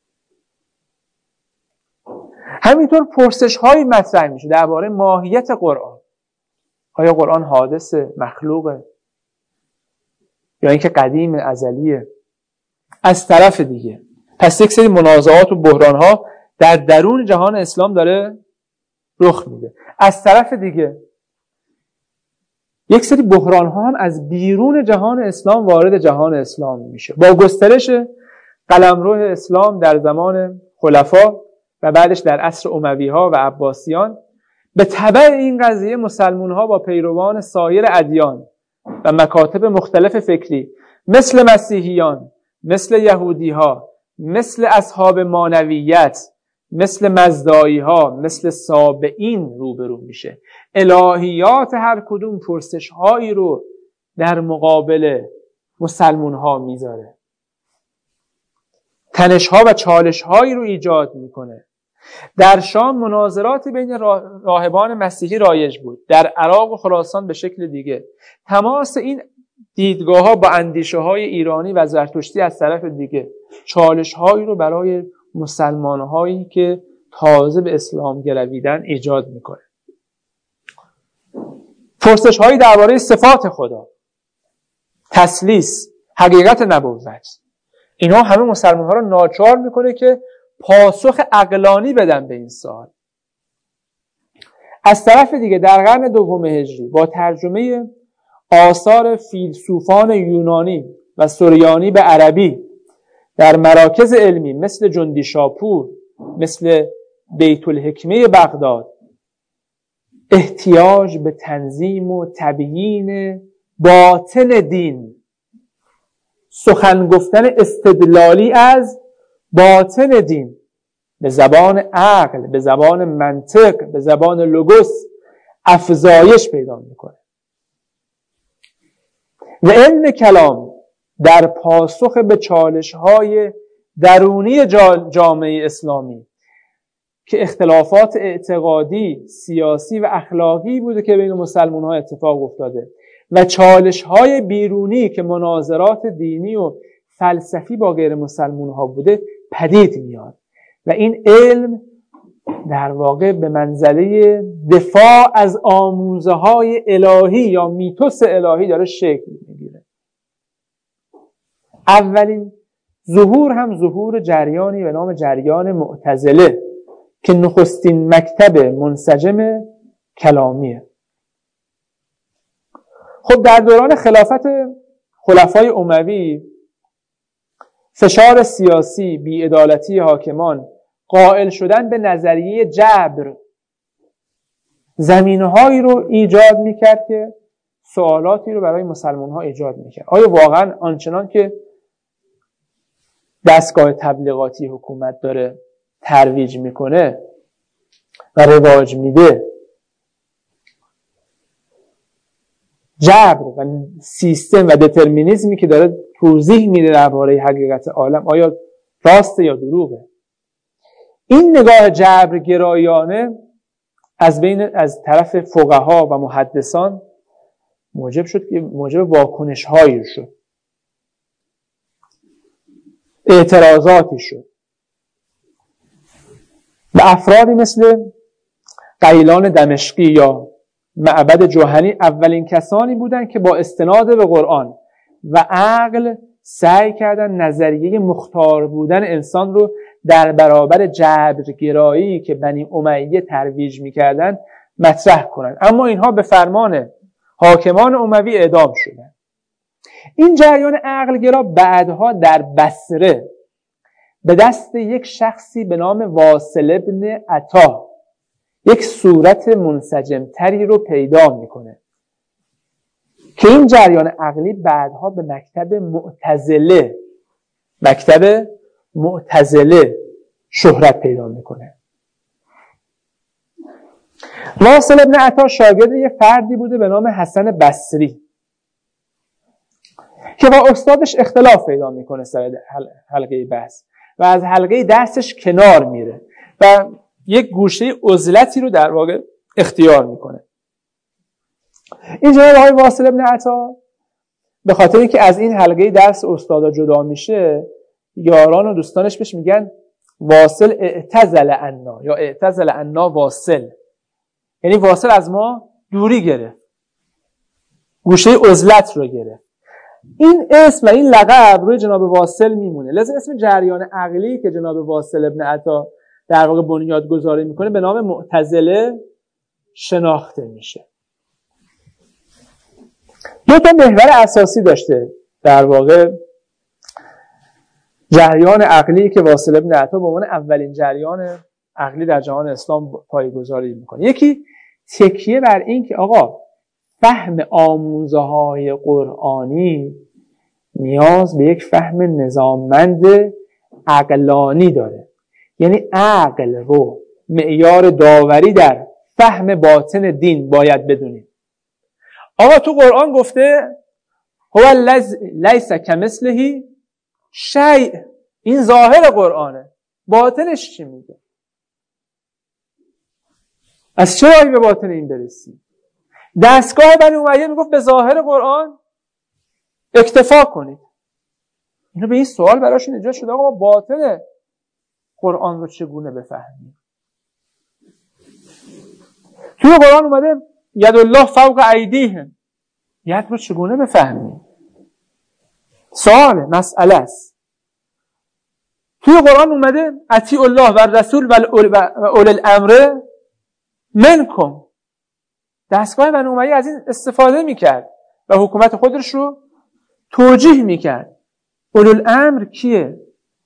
همینطور پرسش های مطرح میشه درباره ماهیت قرآن. آیا قرآن حادث مخلوقه یا اینکه قدیم ازلیه؟ از طرف دیگه پس یک سری منازعات و بحران ها در درون جهان اسلام داره رخ میده. از طرف دیگه یک سری بحران ها هم از بیرون جهان اسلام وارد جهان اسلام میشه. با گسترش قلمرو اسلام در زمان خلفا و بعدش در عصر اموی ها و عباسیان، به تبع این قضیه مسلمان ها با پیروان سایر ادیان و مکاتب مختلف فکری مثل مسیحیان، مثل یهودی ها، مثل اصحاب مانویت، مثل مزدایی ها، مثل سابعین روبرو میشه. الهیات هر کدوم پرسش هایی رو در مقابل مسلمان ها میذاره، تنش ها و چالش هایی رو ایجاد میکنه. در شام مناظرات بین راهبان مسیحی رایج بود، در عراق و خراسان به شکل دیگه. تماس این دیدگاه ها با اندیشه های ایرانی و زرتشتی از طرف دیگه چالش هایی رو برای مسلمان هایی که تازه به اسلام گرویدن ایجاد میکنه. پرسش هایی درباره صفات خدا، تثلیث، حقیقت نبوت، اینا همه مسلمان ها رو ناچار میکنه که پاسخ عقلانی بدن به این سوال. از طرف دیگه در قرن دوم هجری با ترجمه آثار فیلسوفان یونانی و سریانی به عربی در مراکز علمی مثل جندی شاپور، مثل بیت الحکمه بغداد، احتیاج به تنظیم و تبیین باطن دین، سخن گفتن استدلالی از باطن دین به زبان عقل، به زبان منطق، به زبان لوگوس افزایش پیدا میکنه. و علم کلام در پاسخ به چالش‌های درونی جامعه اسلامی که اختلافات اعتقادی، سیاسی و اخلاقی بوده که بین مسلمان‌ها اتفاق افتاده و چالش‌های بیرونی که مناظرات دینی و فلسفی با غیر مسلمان‌ها بوده پدید میاد و این علم در واقع به منزله دفاع از آموزه‌های الهی یا میتوس الهی داره شکل میگیره. اولین ظهور هم ظهور جریانی به نام جریان معتزله که نخستین مکتب منسجم کلامیه. خب در دوران خلافت خلفای اموی فشار سیاسی، بی‌عدالتی حاکمان، قائل شدن به نظریه جبر زمینه‌هایی رو ایجاد میکرد که سوالاتی رو برای مسلمان‌ها ایجاد میکرد. آیا واقعا آنچنان که دستگاه تبلیغاتی حکومت داره ترویج میکنه و رواج میده، جبر و سیستم و دترمینیسمی که داره توضیح میده درباره حقیقت عالم، آیا راسته یا دروغه؟ این نگاه جبرگرایانه از طرف فقها و محدثان موجب واکنش هایی شد، اعتراضاتی شد. و افرادی مثل قیلان دمشقی یا معبد جهنی اولین کسانی بودند که با استناد به قرآن و عقل سعی کردن نظریه مختار بودن انسان رو در برابر جبرگرایی که بنی امیه ترویج می‌کردند مطرح کنند. اما اینها به فرمان حاکمان اموی اعدام شدند. این جریان عقلگرا بعدها در بصره به دست یک شخصی به نام واصل بن عطا یک صورت منسجمتری رو پیدا میکنه که این جریان عقلی بعدها به مکتب معتزله شهرت پیدا میکنه. واصل بن عطا شاگرد یه فردی بوده به نام حسن بصری که با استادش اختلاف پیدا میکنه سر حلقه بحث و از حلقه درسش کنار میره و یک گوشه عزلتی رو در واقع اختیار میکنه. این جناب آقای واصل بن عطا به خاطر اینکه از این حلقه درس استادا جدا میشه، یاران و دوستانش بهش میگن واصل اعتزل عنا یا اعتزل عنا واصل، یعنی واصل از ما دوری گرفت، گوشه عزلت رو گرفت. این اسم و این لقب روی جناب واصل میمونه. لذا اسم جریان عقلی که جناب واصل ابن عطا در واقع بنیاد گذاری میکنه به نام معتزله شناخته میشه. دو تا محور اساسی داشته در واقع جریان عقلی که واصل ابن عطا به عنوان اولین جریان عقلی در جهان اسلام پایه‌گذاری میکنه. یکی تکیه بر این که آقا فهم آموزه‌های قرآنی نیاز به یک فهم نظاممند عقلانی داره، یعنی عقل رو معیار داوری در فهم باطن دین باید بدونیم. آقا تو قرآن گفته هو لیس کمثله شیء، این ظاهر قرآنه، باطنش چی میگه؟ از چه راهی به باطن این برسیم؟ دستگاه بنی امیه میگفت به ظاهر قرآن اکتفا کنید. اینو به این سوال براشون ایجاد شد آقا ما باطن قرآن رو چگونه بفهمیم؟ توی قرآن اومده ید الله فوق ایدیهم، ید رو چگونه بفهمیم؟ سوال مسئله است. توی قرآن اومده اطیعوا الله و رسول و اولی الامر منکم، دستگاه بنی امیه از این استفاده میکرد و حکومت خودش رو توجیه میکرد. اولی الامر کیه؟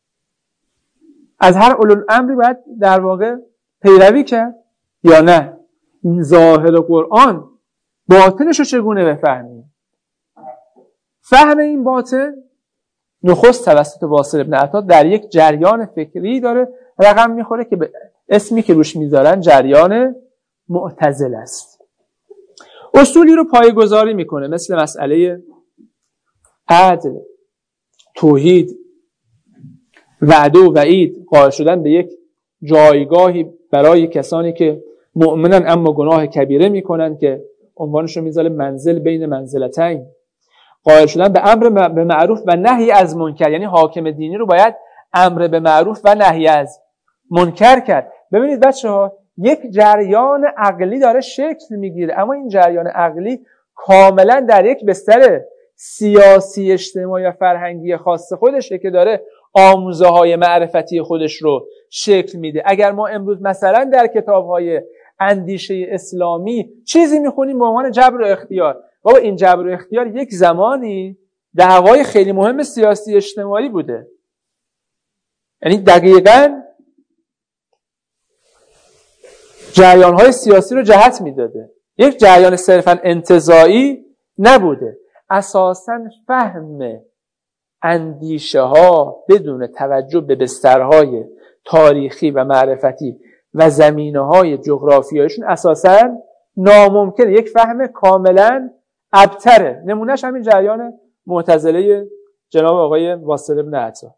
از هر اولی الامری باید در واقع پیروی کرد یا نه؟ این ظاهر قرآن باطنش رو چگونه بفهمیم؟ فهم این باطن نخست توسط واصل ابن عطا در یک جریان فکری داره رقم میخوره که به اسمی که روش میذارن جریان معتزله است. اصولی رو پایه‌گذاری میکنه مثل مسئله عدل، توحید، وعده و وعید، قائل شدن به یک جایگاهی برای کسانی که مؤمنن اما گناه کبیره میکنن که عنوانش رو میذاره منزل بین منزلتین، قائل شدن به امر به معروف و نهی از منکر، یعنی حاکم دینی رو باید امر به معروف و نهی از منکر کرد. ببینید بچه‌ها، یک جریان عقلی داره شکل میگیره، اما این جریان عقلی کاملا در یک بستر سیاسی اجتماعی و فرهنگی خاص خودشه که داره آموزه‌های معرفتی خودش رو شکل میده. اگر ما امروز مثلا در کتاب‌های اندیشه اسلامی چیزی میخونیم به عنوان جبر و اختیار، بابا این جبر و اختیار یک زمانی دعوای خیلی مهم سیاسی اجتماعی بوده. یعنی دقیقاً جریان‌های سیاسی رو جهت میداده. یک جریان صرفاً انتزاعی نبوده. اساساً فهم اندیشه ها بدون توجه به بسترهای تاریخی و معرفتی و زمینه‌های جغرافیاییشون اساساً ناممکنه. یک فهم کاملاً ابتره. نمونهش همین جریان معتزله جناب آقای واصل بن عطا.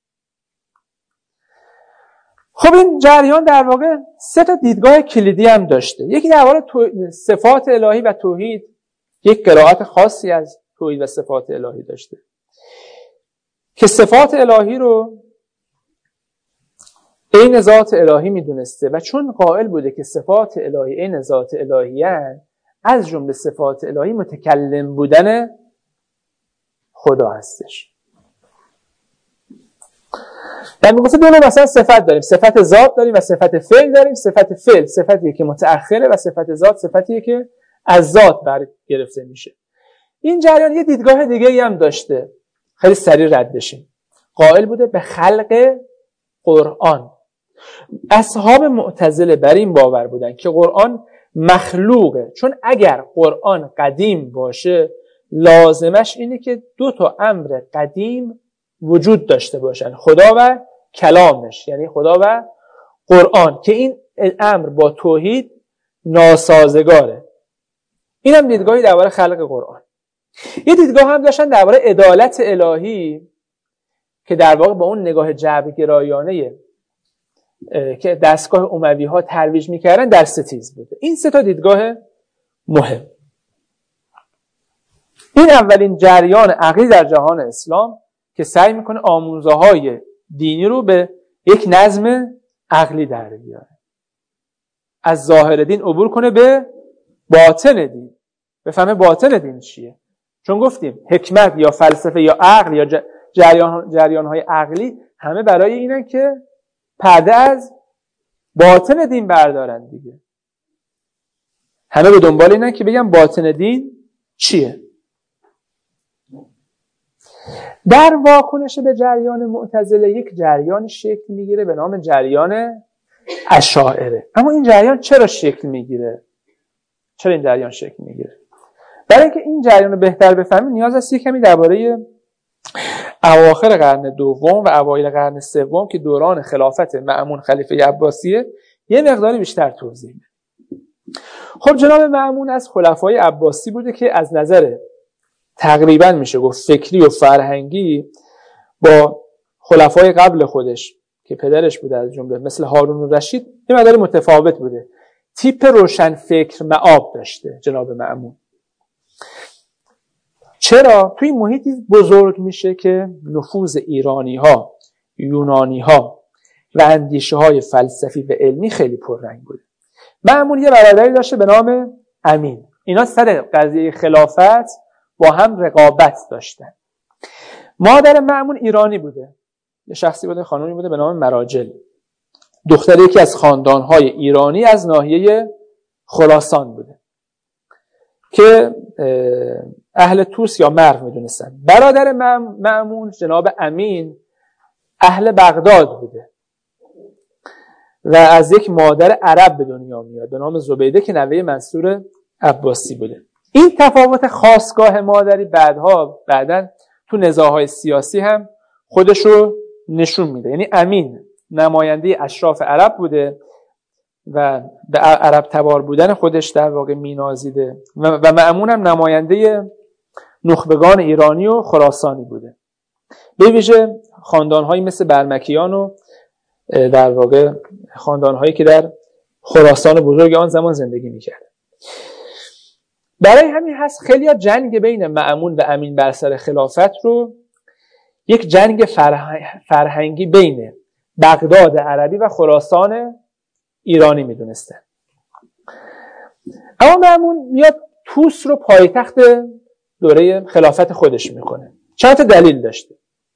خب این جریان در واقع 3 دیدگاه کلیدی هم داشته. یکی درباره صفات الهی و توحید، یک قرائت خاصی از توحید و صفات الهی داشته که صفات الهی رو عین ذات الهی میدونسته و چون قائل بوده که صفات الهی عین ذات الهی هست، از جمله صفات الهی متکلم بودن خدا هستش. در میگفته دو نوع مثلا صفت داریم، صفت ذات داریم و صفت فعل داریم. صفت فعل صفتیه که متأخره و صفت ذات صفتیه که از ذات برگرفته میشه. این جریان یه دیدگاه دیگه ای هم داشته، خیلی سریع رد بشیم. قائل بوده به خلق قرآن. اصحاب معتزله بر این باور بودن که قرآن مخلوقه، چون اگر قرآن قدیم باشه لازمش اینه که 2 امر قدیم وجود داشته باشن، خدا و کلامش، یعنی خدا و قرآن، که این امر با توحید ناسازگاره. این هم دیدگاهی درباره خلق قرآن. یه دیدگاه هم داشتن درباره عدالت الهی که در واقع با اون نگاه جبرگرایانه که دستگاه اموی ها ترویج میکردن در ستیز بوده. این 3 دیدگاه مهم. این اولین جریان عقلی در جهان اسلام که سعی میکنه آموزه‌های دینی رو به یک نظم عقلی در بیاره، از ظاهر دین عبور کنه به باطن دین، بفهمه باطن دین چیه. چون گفتیم حکمت یا فلسفه یا عقل یا جریان‌های عقلی همه برای اینن که پرده از باطن دین بردارن دیگه. همه به دنبال اینن که بگن باطن دین چیه. در واکنش به جریان معتزله یک جریان شکل میگیره به نام جریان اشاعره. اما این جریان چرا شکل میگیره؟ چرا این جریان شکل میگیره؟ برای اینکه این جریان رو بهتر بفهمیم نیاز است یک کمی درباره اواخر قرن دوم و اوایل قرن سوم که دوران خلافت مأمون خلیفه عباسیه یه مقداری بیشتر توضیح بدیم. خب جناب مأمون از خلفای عباسی بوده که از نظر تقریبا میشه گفت فکری و فرهنگی با خلفای قبل خودش که پدرش بوده از جمله مثل هارون الرشید یه مقدار متفاوت بوده. تیپ روشن فکر مآب داشته جناب مأمون. چرا؟ توی محیطی بزرگ میشه که نفوذ ایرانی‌ها، یونانی‌ها و اندیشه‌های فلسفی و علمی خیلی پررنگ بوده. مأمون یه برادری داشته به نام امین. اینا سر قضیه خلافت با هم رقابت داشتن. مادر مأمون ایرانی بوده. یه شخصی بوده، خانومی بوده به نام مراجل. دختر یکی از خاندان‌های ایرانی از ناحیه خراسان بوده که اهل توس یا مرو میدونستن. برادر مأمون جناب امین اهل بغداد بوده و از یک مادر عرب به دنیا میاد به نام زبیده که نوه منصور عباسی بوده. این تفاوت خاستگاه مادری بعداً تو نزاعهای سیاسی هم خودش رو نشون میده. یعنی امین نماینده اشراف عرب بوده و به عرب تبار بودن خودش در واقع مینازیده و مأمون هم نماینده نخبگان ایرانی و خراسانی بوده. به ویژه خاندان‌هایی مثل برمکیان و در واقع خاندان‌هایی که در خراسان بزرگ آن زمان زندگی می‌کردند. برای همین هست خیلی‌ها جنگ بین مأمون و امین بر سر خلافت رو یک جنگ فرهنگی بین بغداد عربی و خراسان ایرانی میدونستن. اما مأمون میاد توس رو پایتخت دوره خلافت خودش میکنه. چند تا دلیل داشته.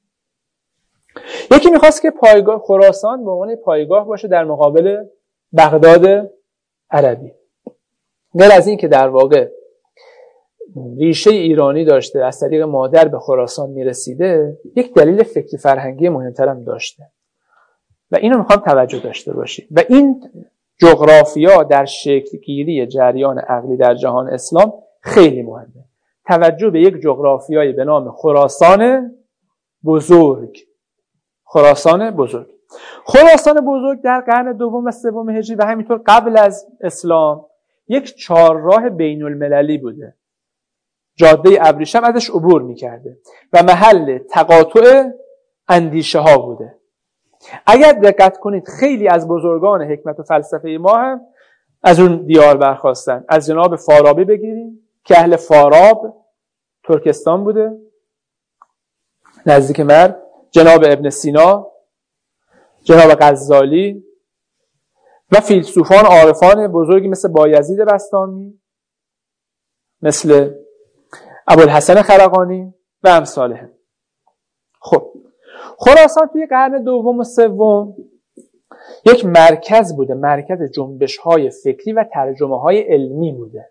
یکی میخواست که پایگاه خراسان به عنوان پایگاه باشه در مقابل بغداد عربی. غیر از این که در واقع ریشه ایرانی داشته، از طریق مادر به خراسان میرسیده، یک دلیل فکری فرهنگی مهمتر هم داشته و اینو میخوام توجه داشته باشید. و این جغرافیا در شکل گیری جریان عقلی در جهان اسلام خیلی مهمه. توجه به یک جغرافیایی به نام خراسان بزرگ. خراسان بزرگ در قرن دوم و سوم هجری و همینطور قبل از اسلام یک چهارراه بین المللی بوده. جاده ابریشم ازش عبور میکرده و محل تقاطع اندیشه ها بوده. اگر دقت کنید خیلی از بزرگان حکمت و فلسفه ما هم از اون دیار برخاستن. از جناب فارابی بگیریم که اهل فاراب ترکستان بوده نزدیک مرو، جناب ابن سینا، جناب غزالی و فیلسوفان عارفان بزرگی مثل بایزید بسطامی، مثل ابوالحسن خرقانی و امثالهم. خب خراسان توی قرن دوم و سوم یک مرکز بوده، مرکز جنبش‌های فکری و ترجمه‌های علمی بوده.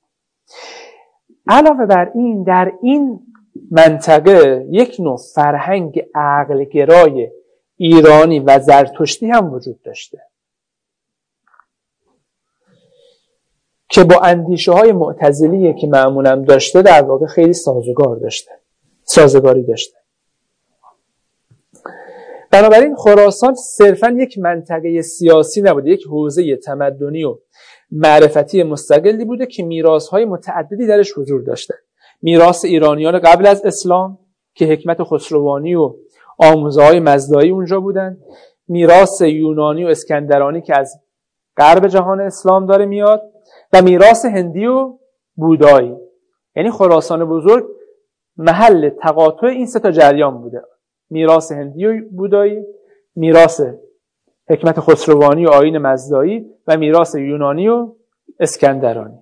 علاوه بر این در این منطقه یک نوع فرهنگ عقلگرای ایرانی و زرتشتی هم وجود داشته که با اندیشه‌های معتزلی که معمولاً داشته در واقع خیلی سازگاری داشته. بنابراین خراسان صرفاً یک منطقه سیاسی نبوده، یک حوزه تمدنی و معرفتی مستقلی بوده که میراث‌های متعددی درش حضور داشته. میراث ایرانیان قبل از اسلام که حکمت خسروانی و آموزه‌های مزدایی اونجا بودن، میراث یونانی و اسکندرانی که از غرب جهان اسلام داره میاد و میراث هندی و بودایی. یعنی خراسان بزرگ محل تقاطع این سه تا جریان بوده: میراث هندی و بودایی، میراث حکمت خسروانی و آیین مزدایی و میراث یونانی و اسکندرانی.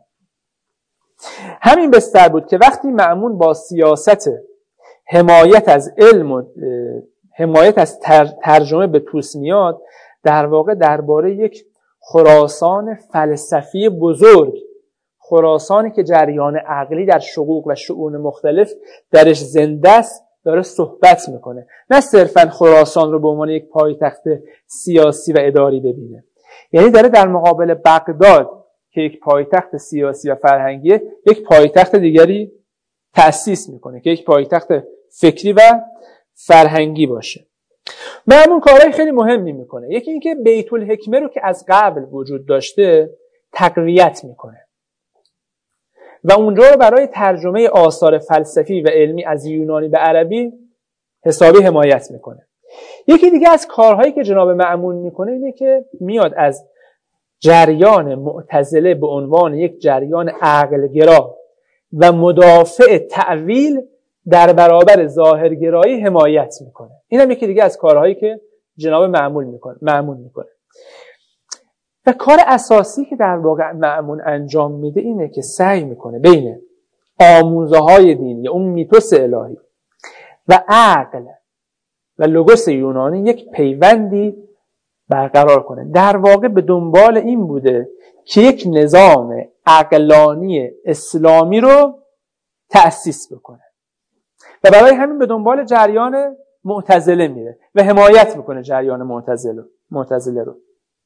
همین بستر بود که وقتی مأمون با سیاست حمایت از علم و حمایت از ترجمه به توس میاد، در واقع درباره یک خراسان فلسفی بزرگ، خراسانی که جریان عقلی در شقوق و شؤون مختلف درش زنده است، داره صحبت میکنه. نه صرفاً خراسان رو به عنوان یک پایتخت سیاسی و اداری ببینه. یعنی داره در مقابل بغداد که یک پایتخت سیاسی و فرهنگیه، یک پایتخت دیگری تأسیس میکنه که یک پایتخت فکری و فرهنگی باشه. مأمون کارهای خیلی مهمی میکنه. یکی اینکه بیت الحکمه رو که از قبل وجود داشته تقویت میکنه و اونجا رو برای ترجمه آثار فلسفی و علمی از یونانی به عربی حسابی حمایت میکنه. یکی دیگه از کارهایی که جناب مأمون میکنه اینه که میاد از جریان معتزله به عنوان یک جریان عقلگرا و مدافع تأویل در برابر ظاهرگرایی حمایت میکنه. این هم یکی دیگه از کارهایی که جناب مأمون میکنه. و کار اساسی که در واقع مأمون انجام میده اینه که سعی میکنه بین آموزه‌های دینی، اون میتوس الهی و عقل و لوگوس یونانی یک پیوندی برقرار کنه. در واقع به دنبال این بوده که یک نظام عقلانی اسلامی رو تأسیس بکنه و برای همین به دنبال جریان معتزله میره و حمایت میکنه جریان معتزله رو.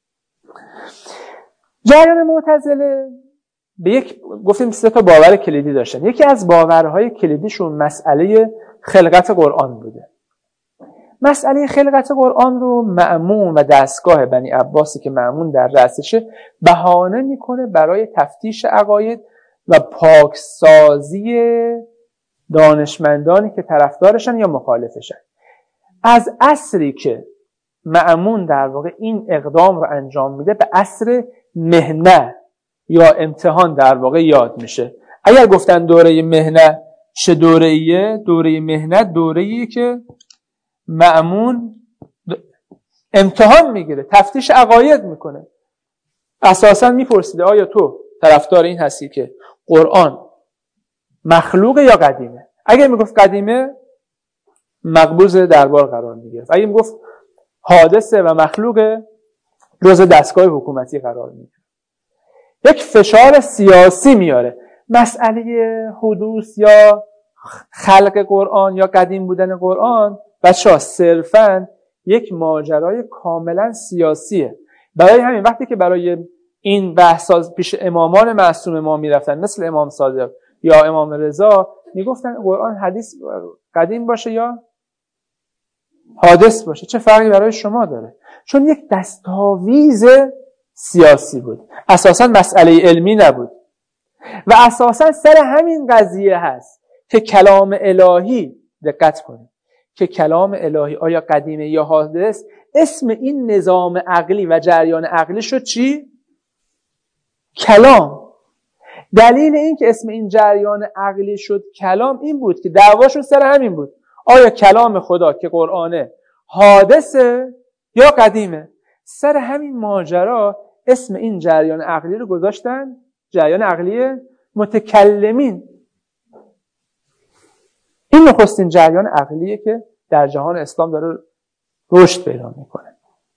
جریان معتزله گفتیم 3 تا باور کلیدی داشتن. یکی از باورهای کلیدیشون مسئله خلقت قرآن بوده. مسئله خلقت قرآن رو مأمون و دستگاه بنی عباسی که مأمون در رأسشه بهانه میکنه برای تفتیش عقاید و پاکسازی دانشمندانی که طرفدارشن یا مخالفشن. از عصری که مأمون در واقع این اقدام رو انجام میده به عصر مهنه یا امتحان در واقع یاد میشه. اگر گفتن دوره مهنه چه دوره‌ایه؟ دوره مهنه دوره‌ایه که مأمون امتحان میگیره، تفتیش عقاید میکنه. اساساً میپرسیده آیا تو طرفدار این هستی که قرآن مخلوقه یا قدیمه؟ اگر میگفت قدیمه مقبوض دربار قرار میگیره. اگر میگفت حادثه و مخلوقه جزء دستگاه حکومتی قرار میگیره. یک فشار سیاسی میاره. مسئله حدوث یا خلق قرآن یا قدیم بودن قرآن بچه‌ها صرفاً یک ماجرای کاملا سیاسیه. برای همین وقتی که برای این بحث پیش امامان معصوم ما میرفتن مثل امام صادق یا امام رضا، میگفتن قرآن حدیث قدیم باشه یا حادث باشه چه فرقی برای شما داره؟ چون یک دستاویز سیاسی بود، اساساً مسئله علمی نبود. و اساساً سر همین قضیه هست که کلام الهی، دقت کنید، که کلام الهی آیا قدیمه یا حادث، اسم این نظام عقلی و جریان عقلی شد چی؟ کلام. دلیل این که اسم این جریان عقلی شد کلام این بود که دعواشون سر همین بود، آیا کلام خدا که قرآنه حادثه یا قدیمه. سر همین ماجرا اسم این جریان عقلی رو گذاشتن جریان عقلی متکلمین. این نخستین جریان عقلیه که در جهان اسلام داره رشد پیدا میکنه.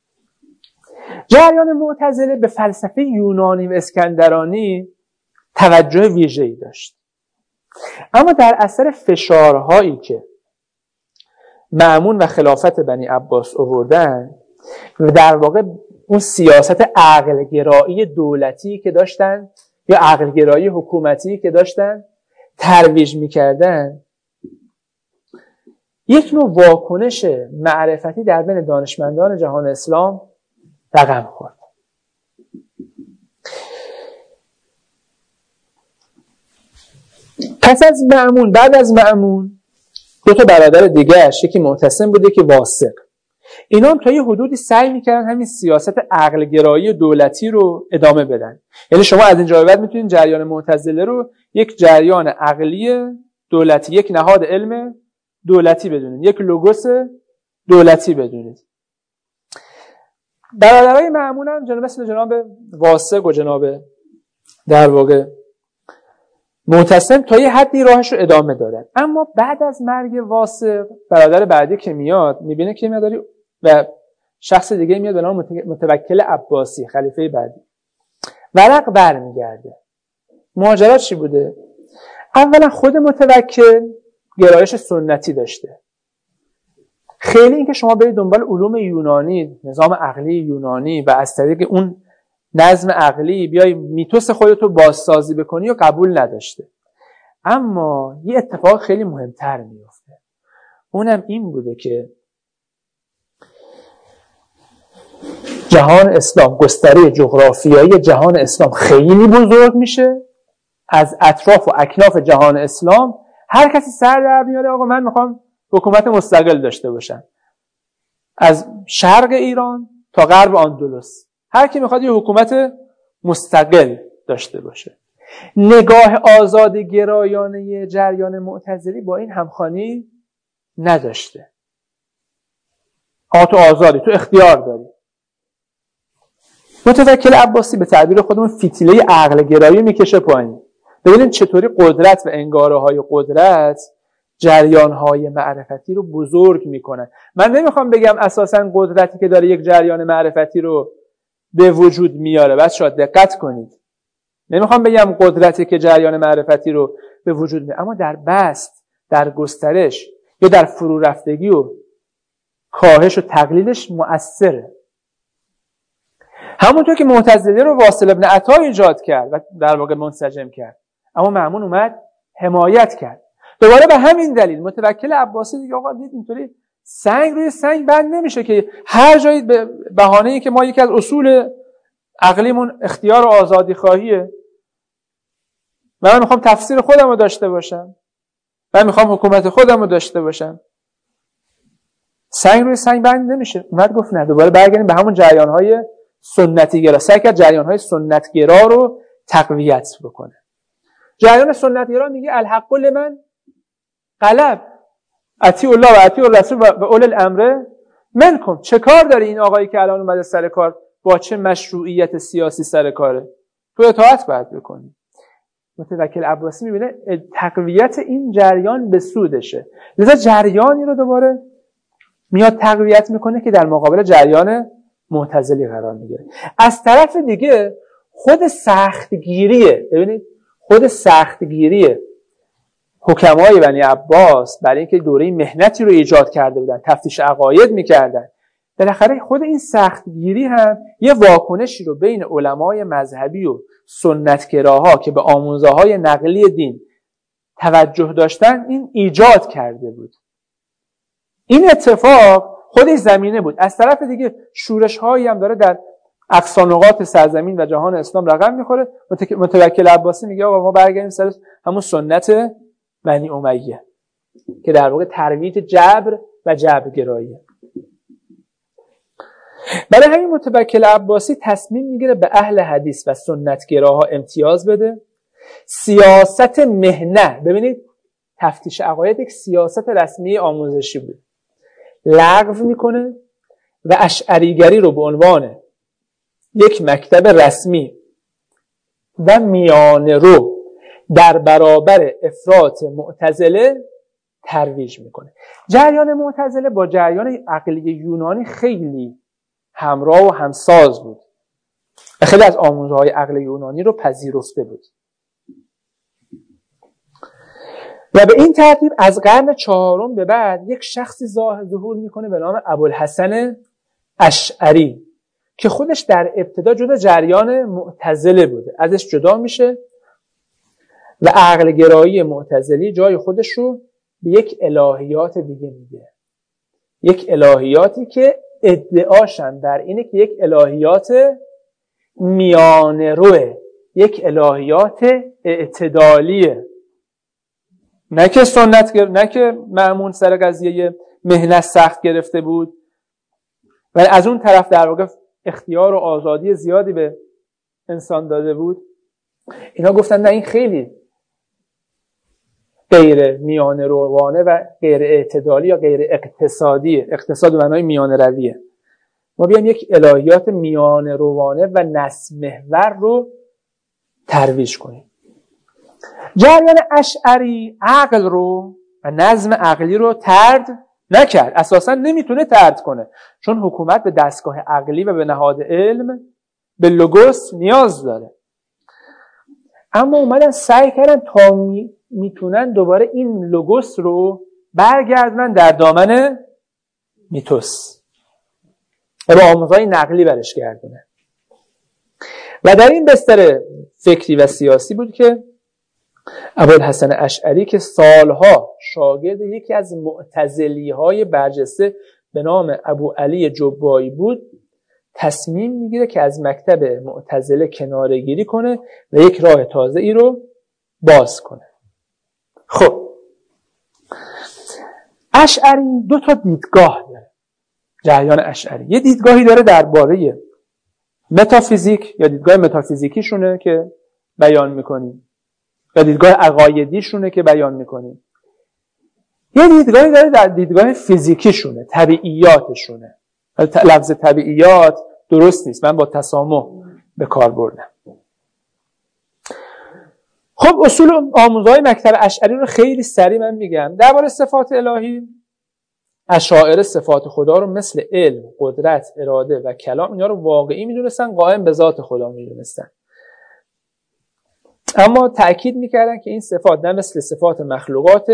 جریان معتزله به فلسفه یونانی و اسکندرانی توجه ویژه‌ای داشت، اما در اثر فشارهایی که مأمون و خلافت بنی عباس آوردن و در واقع اون سیاست عقلگرایی دولتی که داشتن یا عقلگرایی حکومتی که داشتن ترویج میکردن، یک نوع واکنش معرفتی در بین دانشمندان جهان اسلام رقم خورد. پس از مأمون، بعد از مأمون، دو تا برادر دیگه‌اش، یکی معتصم بود یکی واثق، اینا هم تا یه حدودی سعی میکردن همین سیاست عقلگرایی دولتی رو ادامه بدن. یعنی شما از اینجا به بعد میتونید جریان معتزله رو یک جریان عقلی دولتی، یک نهاد علم دولتی بدونید، یک لوگوس دولتی بدونید. برادرای مأمون هم مثل جناب واثق و جناب در واقع معتصم تا یه حدی راهش رو ادامه دادن. اما بعد از مرگ واثق، برادر بعدی که میاد میبینه که میاداری و شخص دیگه میاد به نام متوکل عباسی، خلیفه بعدی، ورق برمیگرده. ماجرا چی بوده؟ اولا خود متوکل گرایش سنتی داشته. خیلی این که شما برید دنبال علوم یونانی، نظام عقلی یونانی و از طریق اون نظم عقلی بیای میتوس خودتو بازسازی بکنی و قبول نداشته. اما یه اتفاق خیلی مهمتر میفته، اونم این بوده که جهان اسلام، گستره جغرافیایی جهان اسلام خیلی بزرگ میشه. از اطراف و اکناف جهان اسلام هر کسی سر در میاره آقا من میخوام حکومت مستقل داشته باشم، از شرق ایران تا غرب اندلس هر کی میخواد یه حکومت مستقل داشته باشه. نگاه آزاد گرایانه جریان معتزلی با این همخوانی نداشته. تو آزادی، تو اختیار داری. متوکل عباسی به تعبیر خودمون فتیله عقل گرایی میکشه پایین. ببینید چطوری قدرت و انگاره های قدرت جریان های معرفتی رو بزرگ میکنن. من نمیخوام بگم اساساً قدرتی که داره یک جریان معرفتی رو به وجود میاره، بچه‌ها دقت کنید، نمیخوام بگم قدرتی که جریان معرفتی رو به وجود میاره، اما در بسط، در گسترش یا در فرو رفتگی و کاهش و تقلیلش مؤثره. همونطور که معتزله رو واصل ابن عطا ایجاد کرد و در واقع منسجم کرد، اما مأمون اومد حمایت کرد. دوباره به همین دلیل متوکل عباسی دیگه آقا دید اینطوری سنگ روی سنگ بند نمیشه که هر جایی به بهانه ای که ما یکی از اصول عقلیمون اختیار و آزادی خواهیه، من میخوام تفسیر خودم رو داشته باشم، من میخوام حکومت خودم رو داشته باشم، سنگ روی سنگ بند نمیشه. اومد گفت نه، دوباره برگردیم به همون جریان‌های سنتی گرا، سعی کرد جریان‌های سنت گرا رو تقویت بکنه. جریان سنت گرا میگه الحق لمن غلب، اطیعوا الله و اطیعوا الرسول و اولی الامر منکم. چه کار داری این آقایی که الان اومده سر کار، با چه مشروعیت سیاسی سر کاره؟ تو اطاعت باید بکنی. متوکل عباسی میبینه تقویت این جریان به سودشه، لذا جریانی رو دوباره میاد تقویت میکنه که در مقابل جریان معتزلی قرار میگیره. از طرف دیگه خود سختگیریه، ببینید خود سختگیریه حکمای بنی عباس برای اینکه دوره مهنتی رو ایجاد کرده بودن، تفتیش عقاید میکردن، بالاخره خود این سختگیری هم یه واکنشی رو بین علمای مذهبی و سنتگراها که به آموزه‌های نقلی دین توجه داشتن این ایجاد کرده بود. این اتفاق خودش زمینه بود. از طرف دیگه شورش‌هایی هم داره در اقصا نقاط سرزمین و جهان اسلام رقم میخوره. متوکل عباسی میگه آقا ما برگردیم سر همون سنت بنی امیه که در واقع ترویج جبر و جبرگراییه. برای همین متوکل عباسی تصمیم میگیره به اهل حدیث و سنتگراها امتیاز بده. سیاست مهنه، ببینید تفتیش عقاید یک سیاست رسمی آموزشی بود، لغو میکنه و اشعریگری رو به عنوان یک مکتب رسمی و میانه رو در برابر افراط معتزله ترویج میکنه. جریان معتزله با جریان عقلی یونانی خیلی همراه و همساز بود و خیلی از آموزه‌های عقل یونانی رو پذیرفته بود و به این ترتیب از قرن 4 به بعد یک شخصی ظهور میکنه به نام ابوالحسن اشعری که خودش در ابتدا جدا جریان معتزله بوده، ازش جدا میشه و عقل گرایی معتزلی جای خودش رو به یک الهیات دیگه میده، یک الهیاتی که ادعاشن بر اینه که یک الهیات میانه روه، یک الهیات اعتدالیه، نه که سنت نه که مأمون سر قضیه مهنت سخت گرفته بود ولی از اون طرف در واقع اختیار و آزادی زیادی به انسان داده بود. اینا گفتن نه این خیلی غیر میانه روانه و غیر اعتدالی یا غیر اقتصادیه. اقتصاد به معنای میانه رویه. ما بیایم یک الهیات میانه روانه و نسل محور رو ترویج کنیم. جریان اشعری عقل رو و نظم عقلی رو طرد نکرد، اساسا نمیتونه طرد کنه چون حکومت به دستگاه عقلی و به نهاد علم به لوگوس نیاز داره. اما اومدن سعی کردن تا میتونن دوباره این لوگوس رو برگردونن در دامن میتوس و با آموزهای نقلی برش گردونه و در این بستر فکری و سیاسی بود که ابوالحسن اشعری که سالها شاگرد یکی از معتزلی‌های برجسته به نام ابو علی جبایی بود تصمیم میگیره که از مکتب معتزله کناره‌گیری کنه و یک راه تازه‌ای رو باز کنه. خب اشعری 2 دیدگاه داره. جریان اشعری یه دیدگاهی داره درباره متافیزیک یا دیدگاه متافیزیکیشونه که بیان میکنیم یا دیدگاه عقایدیشونه که بیان میکنیم. یه دیدگاهی داره در دیدگاه فیزیکیشونه، طبیعیاتشونه. لفظ طبیعیات درست نیست، من با تسامح به کار بردم. خب اصول آموزهای مکتب اشعری رو خیلی سریع من میگم. درباره صفات الهی اشاعره صفات خدا رو مثل علم، قدرت، اراده و کلام اینا رو واقعی میدونستن، قائم به ذات خدا میدونستن. اما تأکید میکردن که این صفات نه مثل صفات مخلوقات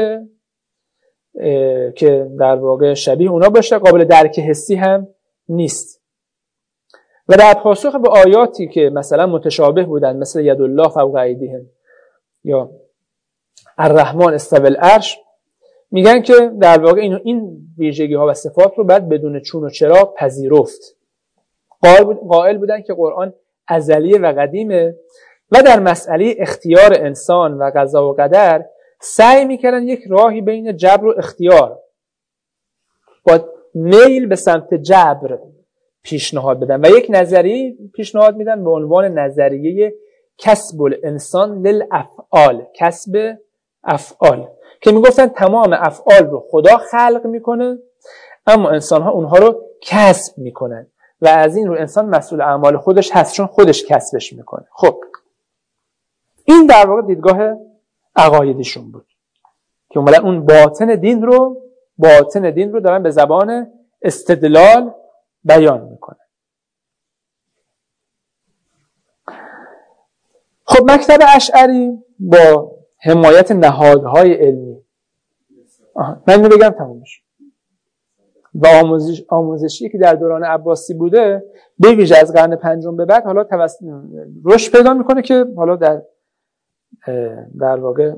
که در واقع شبیه اونا باشه، قابل درک حسی هم نیست. و در پاسخ به آیاتی که مثلا متشابه بودن مثل یدالله فوق ایدیهم یا الرحمن استوى العرش میگن که در واقع این ویژگی ها و صفات رو بعد بدون چون و چرا پذیرفت. قائل بودن که قرآن ازلی و قدیمه و در مسئله اختیار انسان و قضا و قدر سعی میکردن یک راهی بین جبر و اختیار با میل به سمت جبر پیشنهاد بدن و یک نظریه پیشنهاد میدن به عنوان نظریه کسب الانسان للافعال، کسب افعال، که میگفتن تمام افعال رو خدا خلق میکنه اما انسان ها اونها رو کسب میکنن و از این رو انسان مسئول اعمال خودش هست چون خودش کسبش میکنه. خب این در واقع دیدگاه عقایدیشون بود که اومدن اون باطن دین رو دارن به زبان استدلال بیان میکنن. خب مکتب اشعری با حمایت نهادهای علمی من اینو بگم تموم میشه. و آموزشی که در دوران عباسی بوده، به ویژه از قرن پنجم به بعد حالا رشد پیدا میکنه که حالا در واقع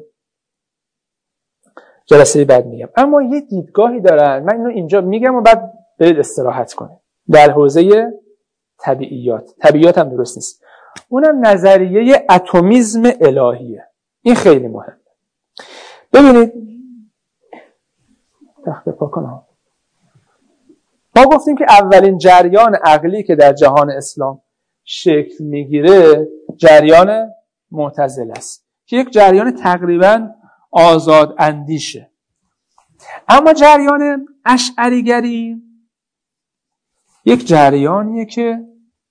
جلسه بعد میگم. اما یه دیدگاهی دارن، من اینو اینجا میگم و بعد برید استراحت کنید، در حوزه طبیعیات هم درست نیست، اونم نظریه اتمیزم الهیه. این خیلی مهمه. ببینید تخته پا کنم. ما گفتیم که اولین جریان عقلی که در جهان اسلام شکل میگیره جریان معتزله است که یک جریان تقریبا آزاد اندیشه. اما جریان اشعریگری یک جریانیه که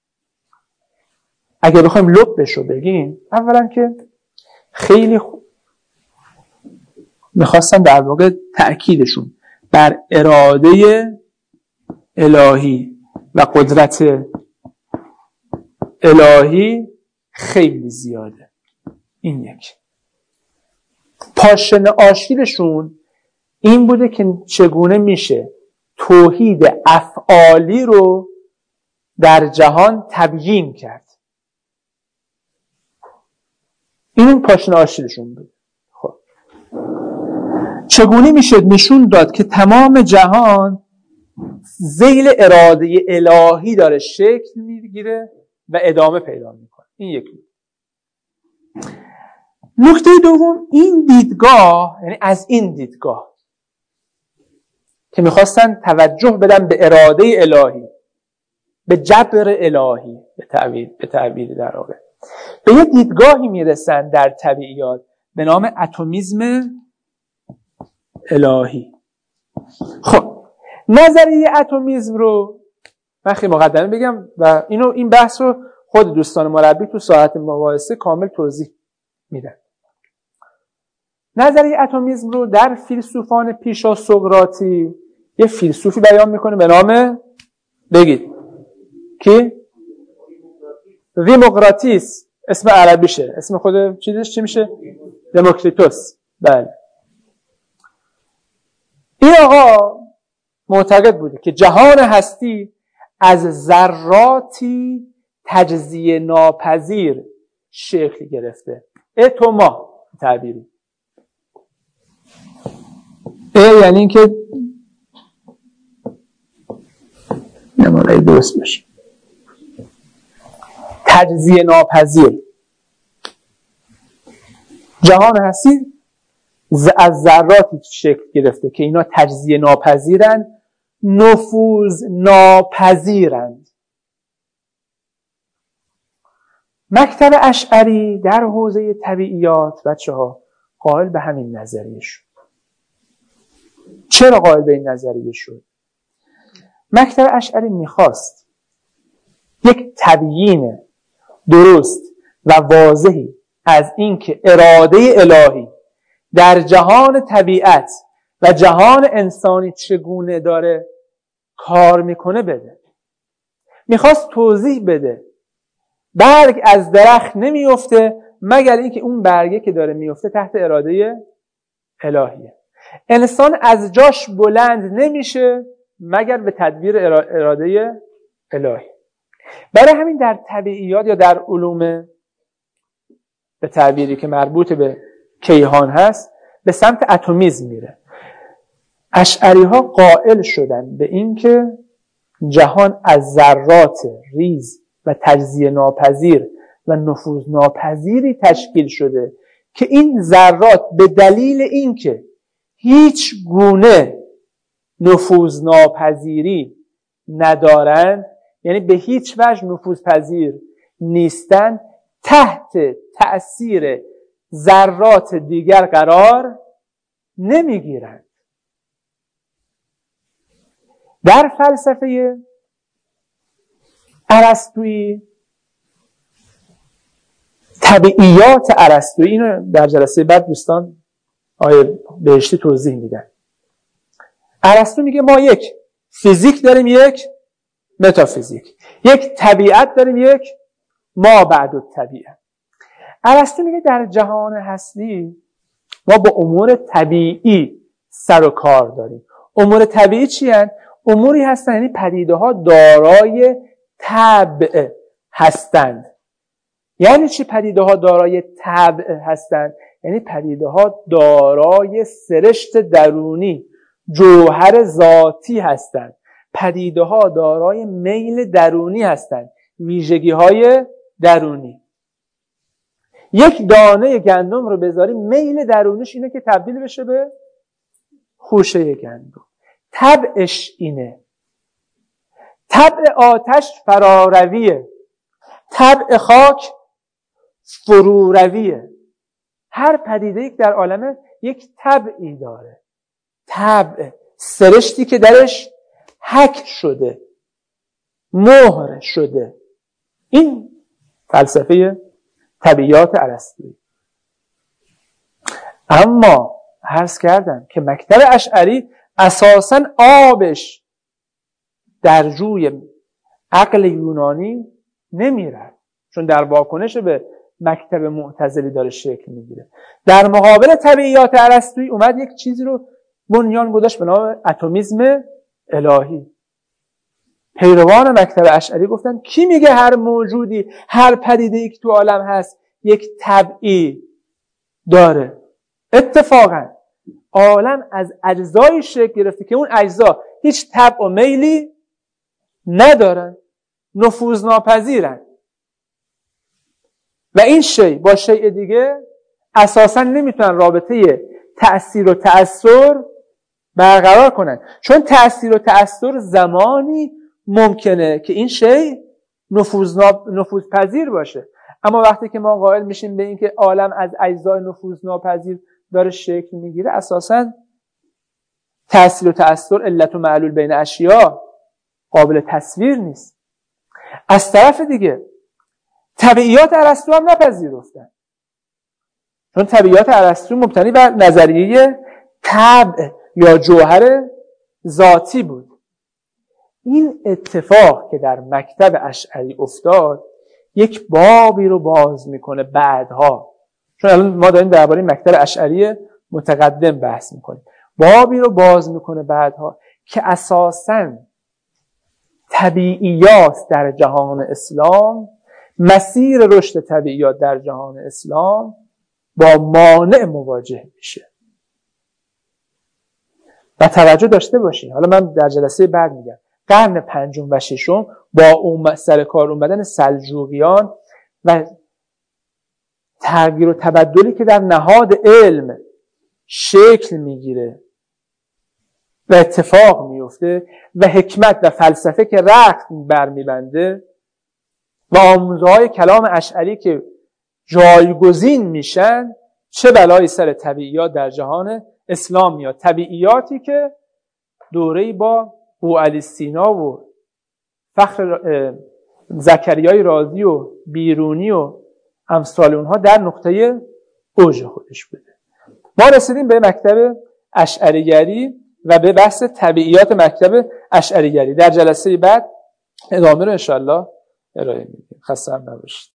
اگه بخوایم لبش رو بگیم، اولا که خیلی میخواستن در واقع تأکیدشون بر اراده الهی و قدرت الهی خیلی زیاده. این یک. پاشنه آشیلشون این بوده که چگونه میشه توحید افعالی رو در جهان تبیین کرد. این پاشنه آشیلشون بود. خب چگونه میشه نشون داد که تمام جهان ذیل اراده الهی داره شکل میگیره و ادامه پیدا میکنه. این یکی. نکته دوم، این دیدگاه، یعنی از این دیدگاه که میخواستن توجه بدن به اراده الهی، به جبر الهی، به تعبیر در واقع، به یه دیدگاهی میرسن در طبیعیات به نام اتمیزم الهی. خب نظریه اتمیزم رو من خیلی مقدمه بگم و این بحث رو خود دوستان مربی تو ساعت مباحثه کامل توضیح میدن. نظریه اتمیزم رو در فیلسوفان پیشا سقراطی یه فیلسوفی بیان میکنه به نام، بگید کی؟ دیموکراتیس. اسم عربیشه. اسم خود چیزش چی میشه؟ دموکریتوس. بله. این آقا معتقد بوده که جهان هستی از ذراتی تجزیه ناپذیر شکل گرفته. اتما تعبیری. یعنی این که نمونه درست بشه. تجزیه ناپذیر. جهان هستی از ذراتی شکل گرفته که اینا تجزیه ناپذیرن، نفوذ ناپذیرند. مکتب اشعری در حوزه طبیعیات بچه‌ها قائل به همین نظریه شد. چرا قائل به این نظریه شد؟ مکتب اشعری میخواست یک تبیین درست و واضحی از این که اراده الهی در جهان طبیعت و جهان انسانی چگونه داره کار میکنه بده. میخواست توضیح بده برگ از درخت نمیفته مگر اینکه اون برگه که داره میفته تحت اراده الهیه. انسان از جاش بلند نمیشه مگر به تدبیر اراده الهی. برای همین در طبیعیات یا در علوم به تعبیری که مربوط به کیهان هست به سمت اتمیزم میره. اشعری ها قائل شدن به این که جهان از ذرات ریز و تجزیه ناپذیر و نفوذ ناپذیری تشکیل شده که این ذرات به دلیل اینکه هیچ گونه نفوذ ناپذیری ندارند، یعنی به هیچ وجه نفوذ پذیر نیستند، تحت تأثیر ذرات دیگر قرار نمیگیرند. در فلسفه ارسطویی، طبیعیات ارسطویی، اینو در جلسه بعد دوستان آیه بهشتی توضیح میدن. ارسطو میگه ما یک فیزیک داریم، یک متافیزیک، یک طبیعت داریم، یک ما بعد الطبیعه. ارسطو میگه در جهان هستی ما با امور طبیعی سر و کار داریم. امور طبیعی چی هستند؟ اموری هستند یعنی پدیده ها دارای طبع هستند. یعنی چی پدیده ها دارای طبع هستند؟ یعنی پدیده ها دارای سرشت درونی، جوهر ذاتی هستند. پدیده ها دارای میل درونی هستند، ویژگی های درونی. یک دانه گندم رو بذاری، میل درونیش اینه که تبدیل بشه به خوشه گندم. طبعش اینه. طبع آتش فرارویه، طبع خاک فرورویه. هر پدیده یک در عالم یک طبعی داره. طبع، سرشتی که درش حک شده، مهر شده. این فلسفه طبیعیات ارسطویی. اما عرض کردم که مکتب اشعری اساساً آبش در جوی عقل یونانی نمیره، چون در واکنش به مکتب معتزلی داره شکل میگیره. در مقابل طبیعیات ارسطویی اومد یک چیزی رو بنیان گذاشت به نام اتمیسم الهی. پیروان مکتب اشعری گفتن کی میگه هر موجودی، هر پدیده‌ای که تو عالم هست یک طبعی داره؟ اتفاقا عالم از اجزای شکل گرفته که اون اجزا هیچ طبع و میلی ندارن، نفوذناپذیرن و این شیء با شیء دیگه اساسا نمیتونن رابطه تأثیر و تأثیر برقرار کنن، چون تأثیر و تأثیر زمانی ممکنه که این شیء نفوذپذیر باشه. اما وقتی که ما قائل میشیم به این که عالم از اجزای نفوذناپذیر داره شکل میگیره، اساسا تأثیر و تأثیر علت و معلول بین اشیا قابل تصویر نیست. از طرف دیگه طبیعیات ارسطو هم نپذیرفتن، چون طبیعیات ارسطو مبتنی بر نظریه طبع یا جوهر ذاتی بود. این اتفاق که در مکتب اشعری افتاد یک بابی رو باز میکنه بعدها، چون الان ما داریم درباره مکتب اشعری متقدم بحث میکنیم، بابی رو باز میکنه بعدها که اساساً طبیعیات در جهان اسلام، مسیر رشد طبیعیات در جهان اسلام با مانع مواجه میشه. و توجه داشته باشین، حالا من در جلسه بعد میگم، قرن پنجم و ششم با سر کار اومدن سلجوقیان و تغییر و تبدلی که در نهاد علم شکل میگیره و اتفاق میفته و حکمت و فلسفه که رخت برمیبنده و آموزه‌های کلام اشعری که جایگزین میشن، چه بلایی سر طبیعیات در جهان اسلام میاد. طبیعیاتی که دوره‌ای با ابوعلی سینا و فخر زکریای رازی و بیرونی و امثال اونها در نقطه اوج خودش بوده. ما رسیدیم به مکتب اشعریگری و به بحث طبیعیات مکتب اشعریگری. در جلسه بعد ادامه رو انشاءالله ارائه میدیم. خسته نباشید.